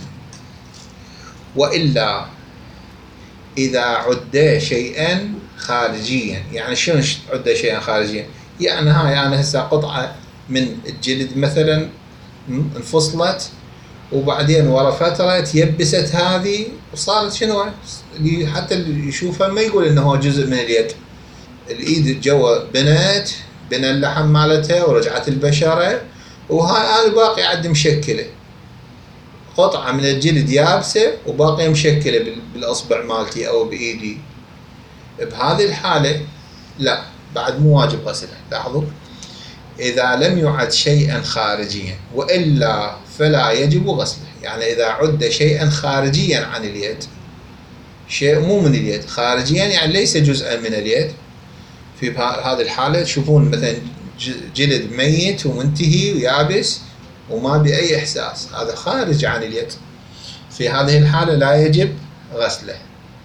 وإلا إذا عد شيئا خارجيا. يعني شنو عد شيئا خارجيا؟ يعني هاي أنا هسه قطعة من الجلد مثلا انفصلت، وبعدين ورا فترة تيبست هذه وصارت شنو؟ اللي حتى اللي يشوفها ما يقول إنه هو جزء من اليد. الإيد جوا بنت بين اللحم مالتها ورجعت البشرة، وهاي أنا باقي عندي مشكلة، قطعة من الجلد يابسة وباقي مشكلة بالأصبع مالتي أو بإيدي. بهذه الحالة لا، بعد مو واجب غسلها. لاحظوا، إذا لم يعد شيئا خارجيا وإلا فلا يجب غسله. يعني إذا عد شيئا خارجيا عن اليد، شيء مو من اليد، خارجيا يعني ليس جزءا من اليد، في هذه الحالة تشوفون مثلا جلد ميت ومنتهي ويابس وما بأي إحساس، هذا خارج عن اليد، في هذه الحالة لا يجب غسله.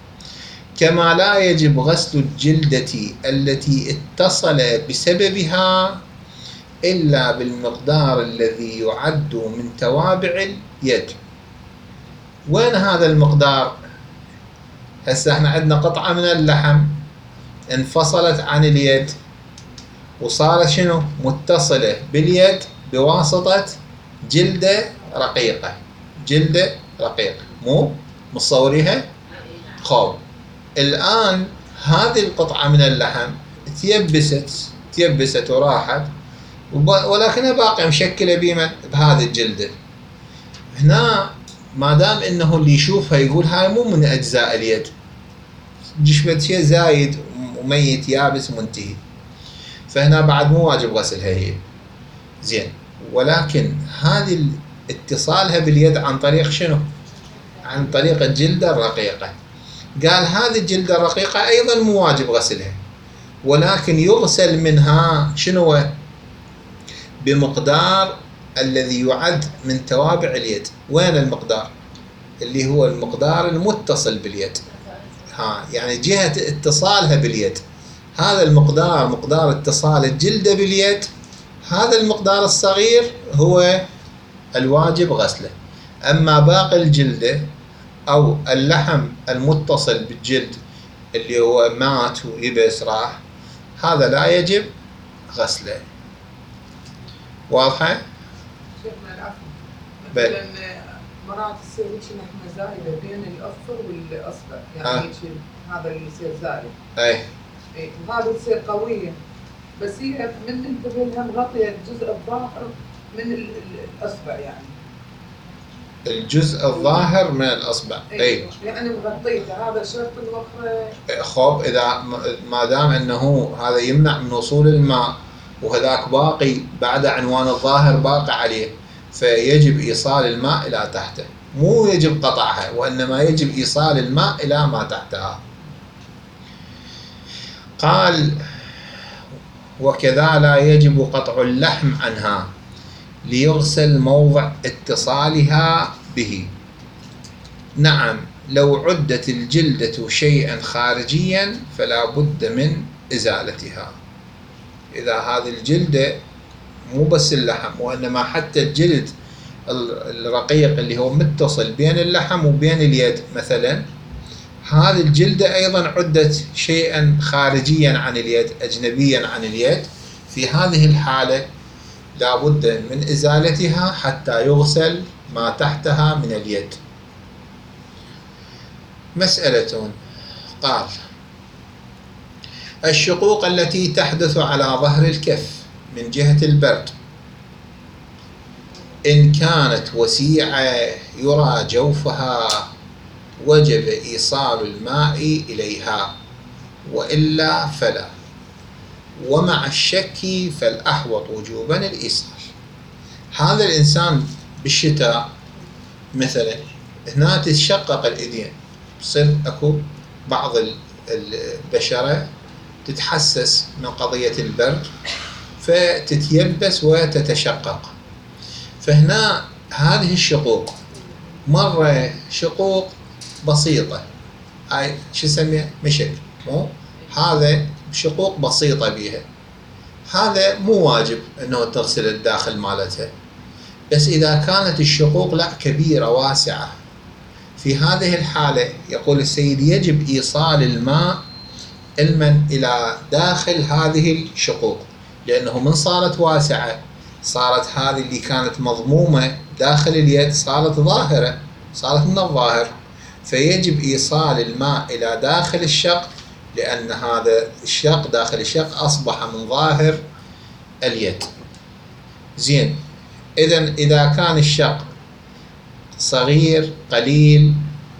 كما لا يجب غسل الجلدة التي اتصل بسببها إلا بالمقدار الذي يعد من توابع اليد. وين هذا المقدار؟ هسه احنا عندنا قطعة من اللحم انفصلت عن اليد وصارت شنو؟ متصلة باليد بواسطة جلدة رقيقة. جلدة رقيقة مو مصوريها؟ خوب الآن هذه القطعة من اللحم تيبست تيبست وراحت، ولكنها باقي مشكلة بمن؟ بهذه الجلدة. هنا ما دام انه اللي يشوفها يقول هاي مو من اجزاء اليد، جشبت شيء زايد وميت يابس منتهي، فهنا بعد مو واجب غسلها هي زين. ولكن هذه اتصالها باليد عن طريق شنو؟ عن طريق الجلدة الرقيقة. قال هذه الجلدة الرقيقة أيضا مو واجب غسلها، ولكن يغسل منها شنو؟ بمقدار الذي يعد من توابع اليد. وين المقدار؟ اللي هو المقدار المتصل باليد، ها يعني جهة اتصالها باليد. هذا المقدار مقدار اتصال الجلدة باليد، هذا المقدار الصغير هو الواجب غسله. أما باقي الجلدة أو اللحم المتصل بالجلد اللي هو مات ويبس راح، هذا لا يجب غسله. واضحة؟ شيخنا العفو، مثلا مرات تصير هيك لحمة زايدة بين الأظفر والأصبع، يعني آه. هيك هذا اللي يصير زايد. أي. إيه وهذا تصير قوية، بس هي من انتبه لها مغطية الجزء الظاهر من الأصبع، يعني الجزء الظاهر من الأصبع. أي. أي. يعني مغطيته، هذا شرط الوخرة. خب إذا ما دام أنه هذا يمنع من وصول الماء وهذاك باقي بعد عنوان الظاهر باقي عليه، فيجب إيصال الماء إلى تحته، مو يجب قطعها، وإنما يجب إيصال الماء إلى ما تحتها. قال وكذا لا يجب قطع اللحم عنها ليغسل موضع اتصالها به. نعم، لو عدت الجلدة شيئا خارجيا فلا بد من إزالتها. إذا هذه الجلدة مو بس اللحم وإنما حتى الجلد الرقيق اللي هو متصل بين اللحم وبين اليد مثلا، هذه الجلدة أيضا عدت شيئا خارجيا عن اليد، أجنبيا عن اليد، في هذه الحالة لا بد من إزالتها حتى يغسل ما تحتها من اليد. مسألة. قال الشقوق التي تحدث على ظهر الكف من جهة البرد إن كانت وسيعة يرى جوفها وجب إيصال الماء إليها وإلا فلا، ومع الشك فالأحوط وجوبا الإيصال. هذا الإنسان بالشتاء مثلا هنا تتشقق الإيدين، بصير أكو بعض البشرة تتحسس من قضية البرد فتتيبس وتتشقق. فهنا هذه الشقوق مرة شقوق بسيطة، هاي شو اسميها مشك، مو هذا شقوق بسيطة بيها، هذا مو واجب انه تغسل الداخل مالتها. بس اذا كانت الشقوق لا كبيرة واسعة، في هذه الحالة يقول السيد يجب ايصال الماء علما الى داخل هذه الشقوق، لانه من صارت واسعة صارت هذه اللي كانت مضمومة داخل اليد صارت ظاهرة، صارت من الظاهر، فيجب إيصال الماء إلى داخل الشق، لأن هذا الشق داخل الشق أصبح من ظاهر اليد. زين، إذن إذا كان الشق صغير قليل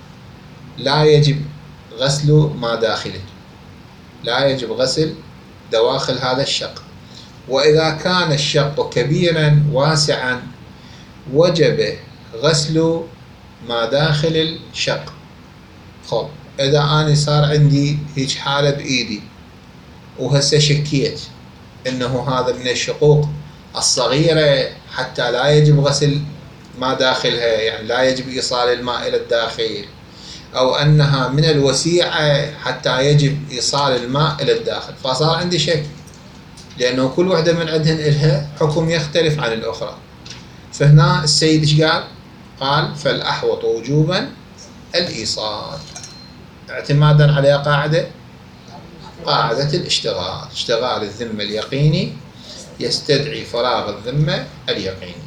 لا يجب غسل ما داخله، لا يجب غسل دواخل هذا الشق. وإذا كان الشق كبيرا واسعا وجب غسل ما داخل الشق. خب إذا أنا صار عندي هيك حالة بإيدي وهسه شكيت إنه هذا من الشقوق الصغيرة حتى لا يجب غسل ما داخلها، يعني لا يجب إيصال الماء إلى الداخل، أو أنها من الوسيعة حتى يجب إيصال الماء إلى الداخل، فصار عندي شك، لأنه كل واحدة من عندهن إلها حكم يختلف عن الأخرى. فهنا السيد إيش قال؟ قال فالأحوط وجوبا الإيصال، اعتمادا على قاعدة قاعدة الاشتغال، اشتغال الذمة اليقيني يستدعي فراغ الذمة اليقيني.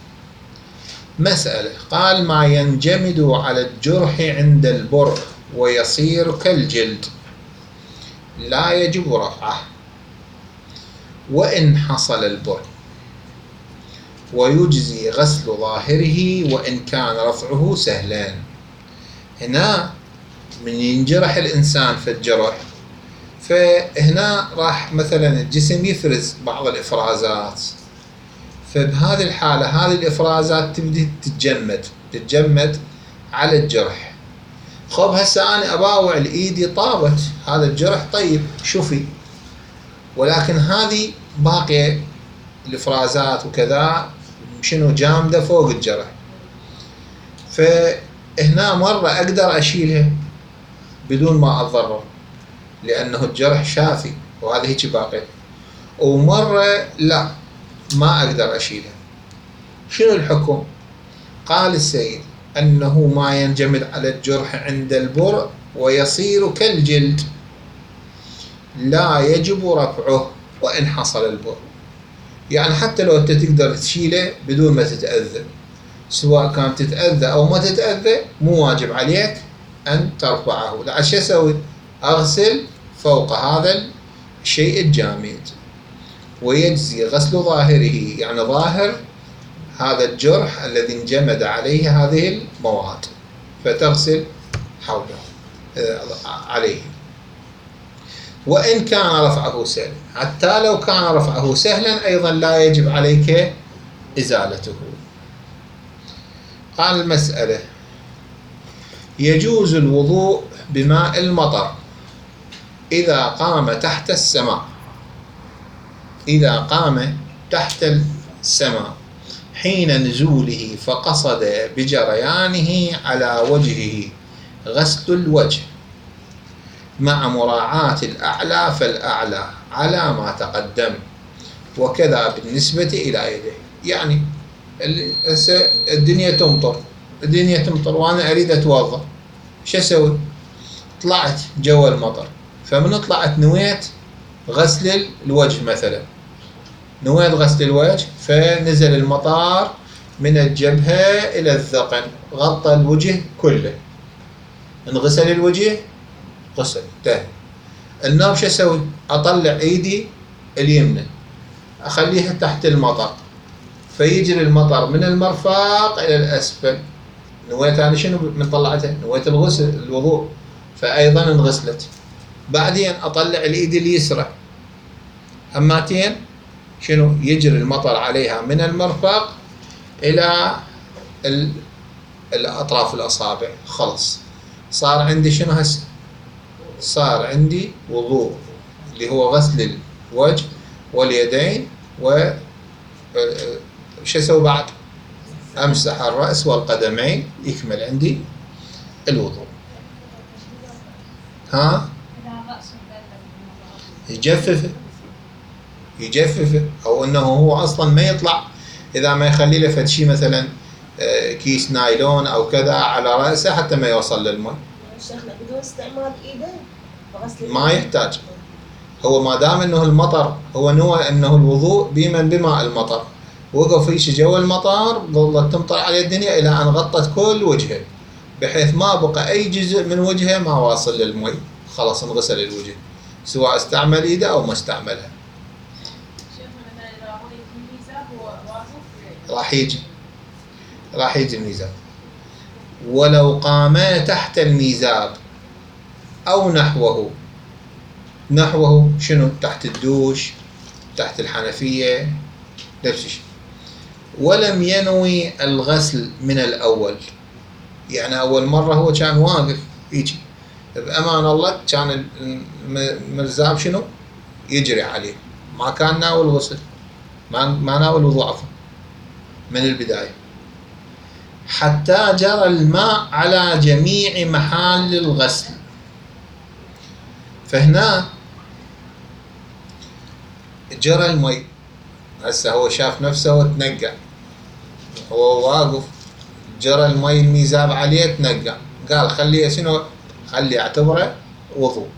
مسألة، قال ما ينجمد على الجرح عند البرء ويصير كالجلد لا يجب رفعه وإن حصل البرء، ويجزي غسل ظاهره وإن كان رفعه سهلا. هنا من ينجرح الإنسان في الجرح، فهنا راح مثلا الجسم يفرز بعض الإفرازات، فبهذه الحالة هذه الإفرازات تبدي تتجمد تتجمد على الجرح. خب هسه أنا أباوع الإيدي طابت، هذا الجرح طيب شوفي، ولكن هذه باقية الإفرازات وكذا شنو جامدة فوق الجرح، فهنا مرة أقدر أشيلها بدون ما أتضرر لأنه الجرح شافي وهذا هيك باقي، ومرة لا ما أقدر أشيلها. شنو الحكم؟ قال السيد أنه ما ينجمد على الجرح عند البرء ويصير كالجلد لا يجب رفعه وإن حصل البرء، يعني حتى لو أنت تقدر تشيله بدون ما تتأذى، سواء كان تتأذى أو ما تتأذى مو واجب عليك أن ترفعه. لا شو أسوي؟ أغسل فوق هذا الشيء الجامد، ويجزي غسل ظاهره، يعني ظاهر هذا الجرح الذي انجمد عليه هذه المواد، فتغسل حوله عليه وإن كان رفعه سهلا، حتى لو كان رفعه سهلا أيضا لا يجب عليك إزالته. قال المسألة يجوز الوضوء بماء المطر إذا قام تحت السماء، إذا قام تحت السماء حين نزوله فقصد بجريانه على وجهه غسل الوجه مع مراعاة الأعلى فالأعلى على ما تقدم، وكذا بالنسبة إلى يده. يعني الدنيا تمطر الدنيا تمطر وأنا أريد أتوضأ، شو أسوي؟ طلعت جو المطر، فمن طلعت نويت غسل الوجه مثلا، نويت غسل الوجه فنزل المطار من الجبهة إلى الذقن غطى الوجه كله، انغسل الوجه غسل انتهى. النوم شو أسوي؟ أطلع إيدي اليمنى أخليها تحت المطر، فيجري المطر من المرفق إلى الأسفل نويت أنا شنو من طلعتها؟ نويت الغسل الوضوء، فأيضا انغسلت. بعدين أطلع الإيد اليسرى هماتين شنو؟ يجري المطر عليها من المرفق إلى الأطراف الأصابع، خلص صار عندي شنو هسه؟ صار عندي وضوء اللي هو غسل الوجه واليدين، و شو اسوي بعد؟ امسح الراس والقدمين، يكمل عندي الوضوء. ها؟ يجفف يجفف او انه هو اصلا ما يطلع، اذا ما يخلي له فد شيء مثلا كيس نايلون او كذا على راسه حتى ما يوصل للماء. شيخنا بدون استعمال ايده بغسل ما يحتاج، هو ما دام انه المطر هو نوى انه الوضوء بمن بماء المطر، وقف يشي جوا المطر ظلت تمطر عليه الدنيا الى ان غطت كل وجهه، بحيث ما بقى اي جزء من وجهه ما واصل للمي، خلاص انغسل الوجه سواء استعمل ايده او ما استعملها. راح يجي راح يجي الميزاب. ولو قاما تحت الميزاب او نحوه، نحوه شنو؟ تحت الدوش، تحت الحنفية، نفس الشيء. ولم ينوي الغسل من الأول، يعني أول مرة هو كان واقف يجي بأمان الله كان المرزاب شنو؟ يجري عليه، ما كان ناوي الغسل، ما ما ناوي الوضوء عفوا من البداية، حتى جرى الماء على جميع محال الغسل. فهنا جرى المي، هسه هو شاف نفسه وتنقع، هو واقف جرى المي الميزاب عليه تنقع، قال خليه شنو؟ خليه اعتبره وضوء.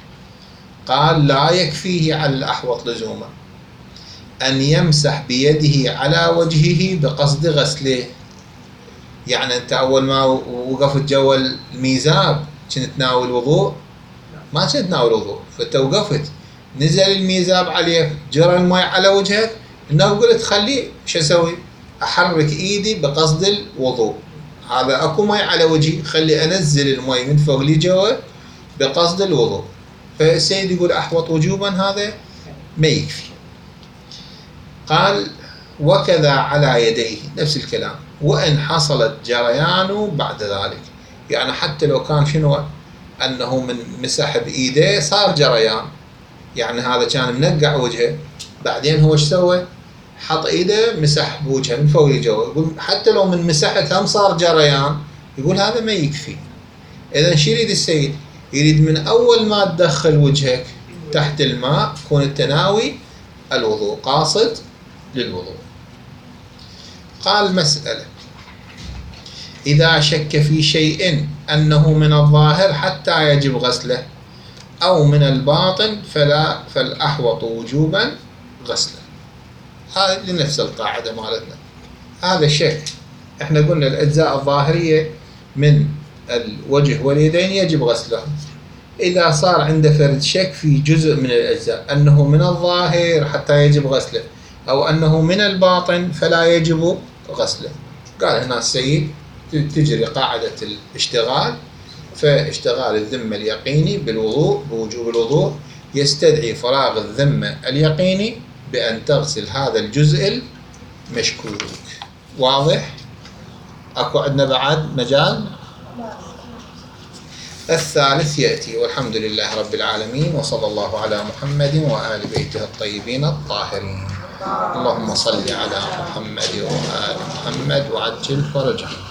قال لا يكفيه على الأحوط لزوما أن يمسح بيده على وجهه بقصد غسله. يعني أنت أول ما وقفت جوا الميزاب كنت ناوي الوضوء؟ ما كنت ناوي الوضوء، فأنت وقفت نزل الميزاب عليك جرى الماء على وجهك، انه قلت خليه شو اسوي؟ احرك ايدي بقصد الوضوء، هذا اكو ماء على وجهي، خلي انزل الماء من فوق لجوا بقصد الوضوء. فالسيد يقول احوط وجوبا هذا ما يكفي. قال وكذا على يديه، نفس الكلام، وان حصلت جريانه بعد ذلك، يعني حتى لو كان شنو انه من مسح بايده صار جريان، يعني هذا كان منقع وجهه بعدين هو ايش سوى؟ حط ايده مسح بوجهه من فوق لجوا، يقول حتى لو من مسحت هم صار جريان، يقول هذا ما يكفي. اذا شو يريد السيد؟ يريد من اول ما تدخل وجهك تحت الماء كون التناوي الوضوء، قاصد للوضوء. قال مسألة: إذا شك في شيء أنه من الظاهر حتى يجب غسله أو من الباطن فلا فالأحوط وجوبا غسله. هذه لنفس القاعدة مالتنا، هذا الشك احنا قلنا الأجزاء الظاهرية من الوجه واليدين يجب غسلهم. إذا صار عنده فرد شك في جزء من الأجزاء أنه من الظاهر حتى يجب غسله أو أنه من الباطن فلا يجب غسله، قال هنا السيد تجري قاعدة الاشتغال، فاشتغال الذمة اليقيني بالوضوء بوجوب الوضوء يستدعي فراغ الذمة اليقيني بأن تغسل هذا الجزء المشكوك. واضح؟ أكو عندنا بعد مجال؟ الثالث يأتي. والحمد لله رب العالمين، وصلى الله على محمد وآل بيته الطيبين الطاهرين. اللهم صل على محمد وآل محمد وعجل فرجهم.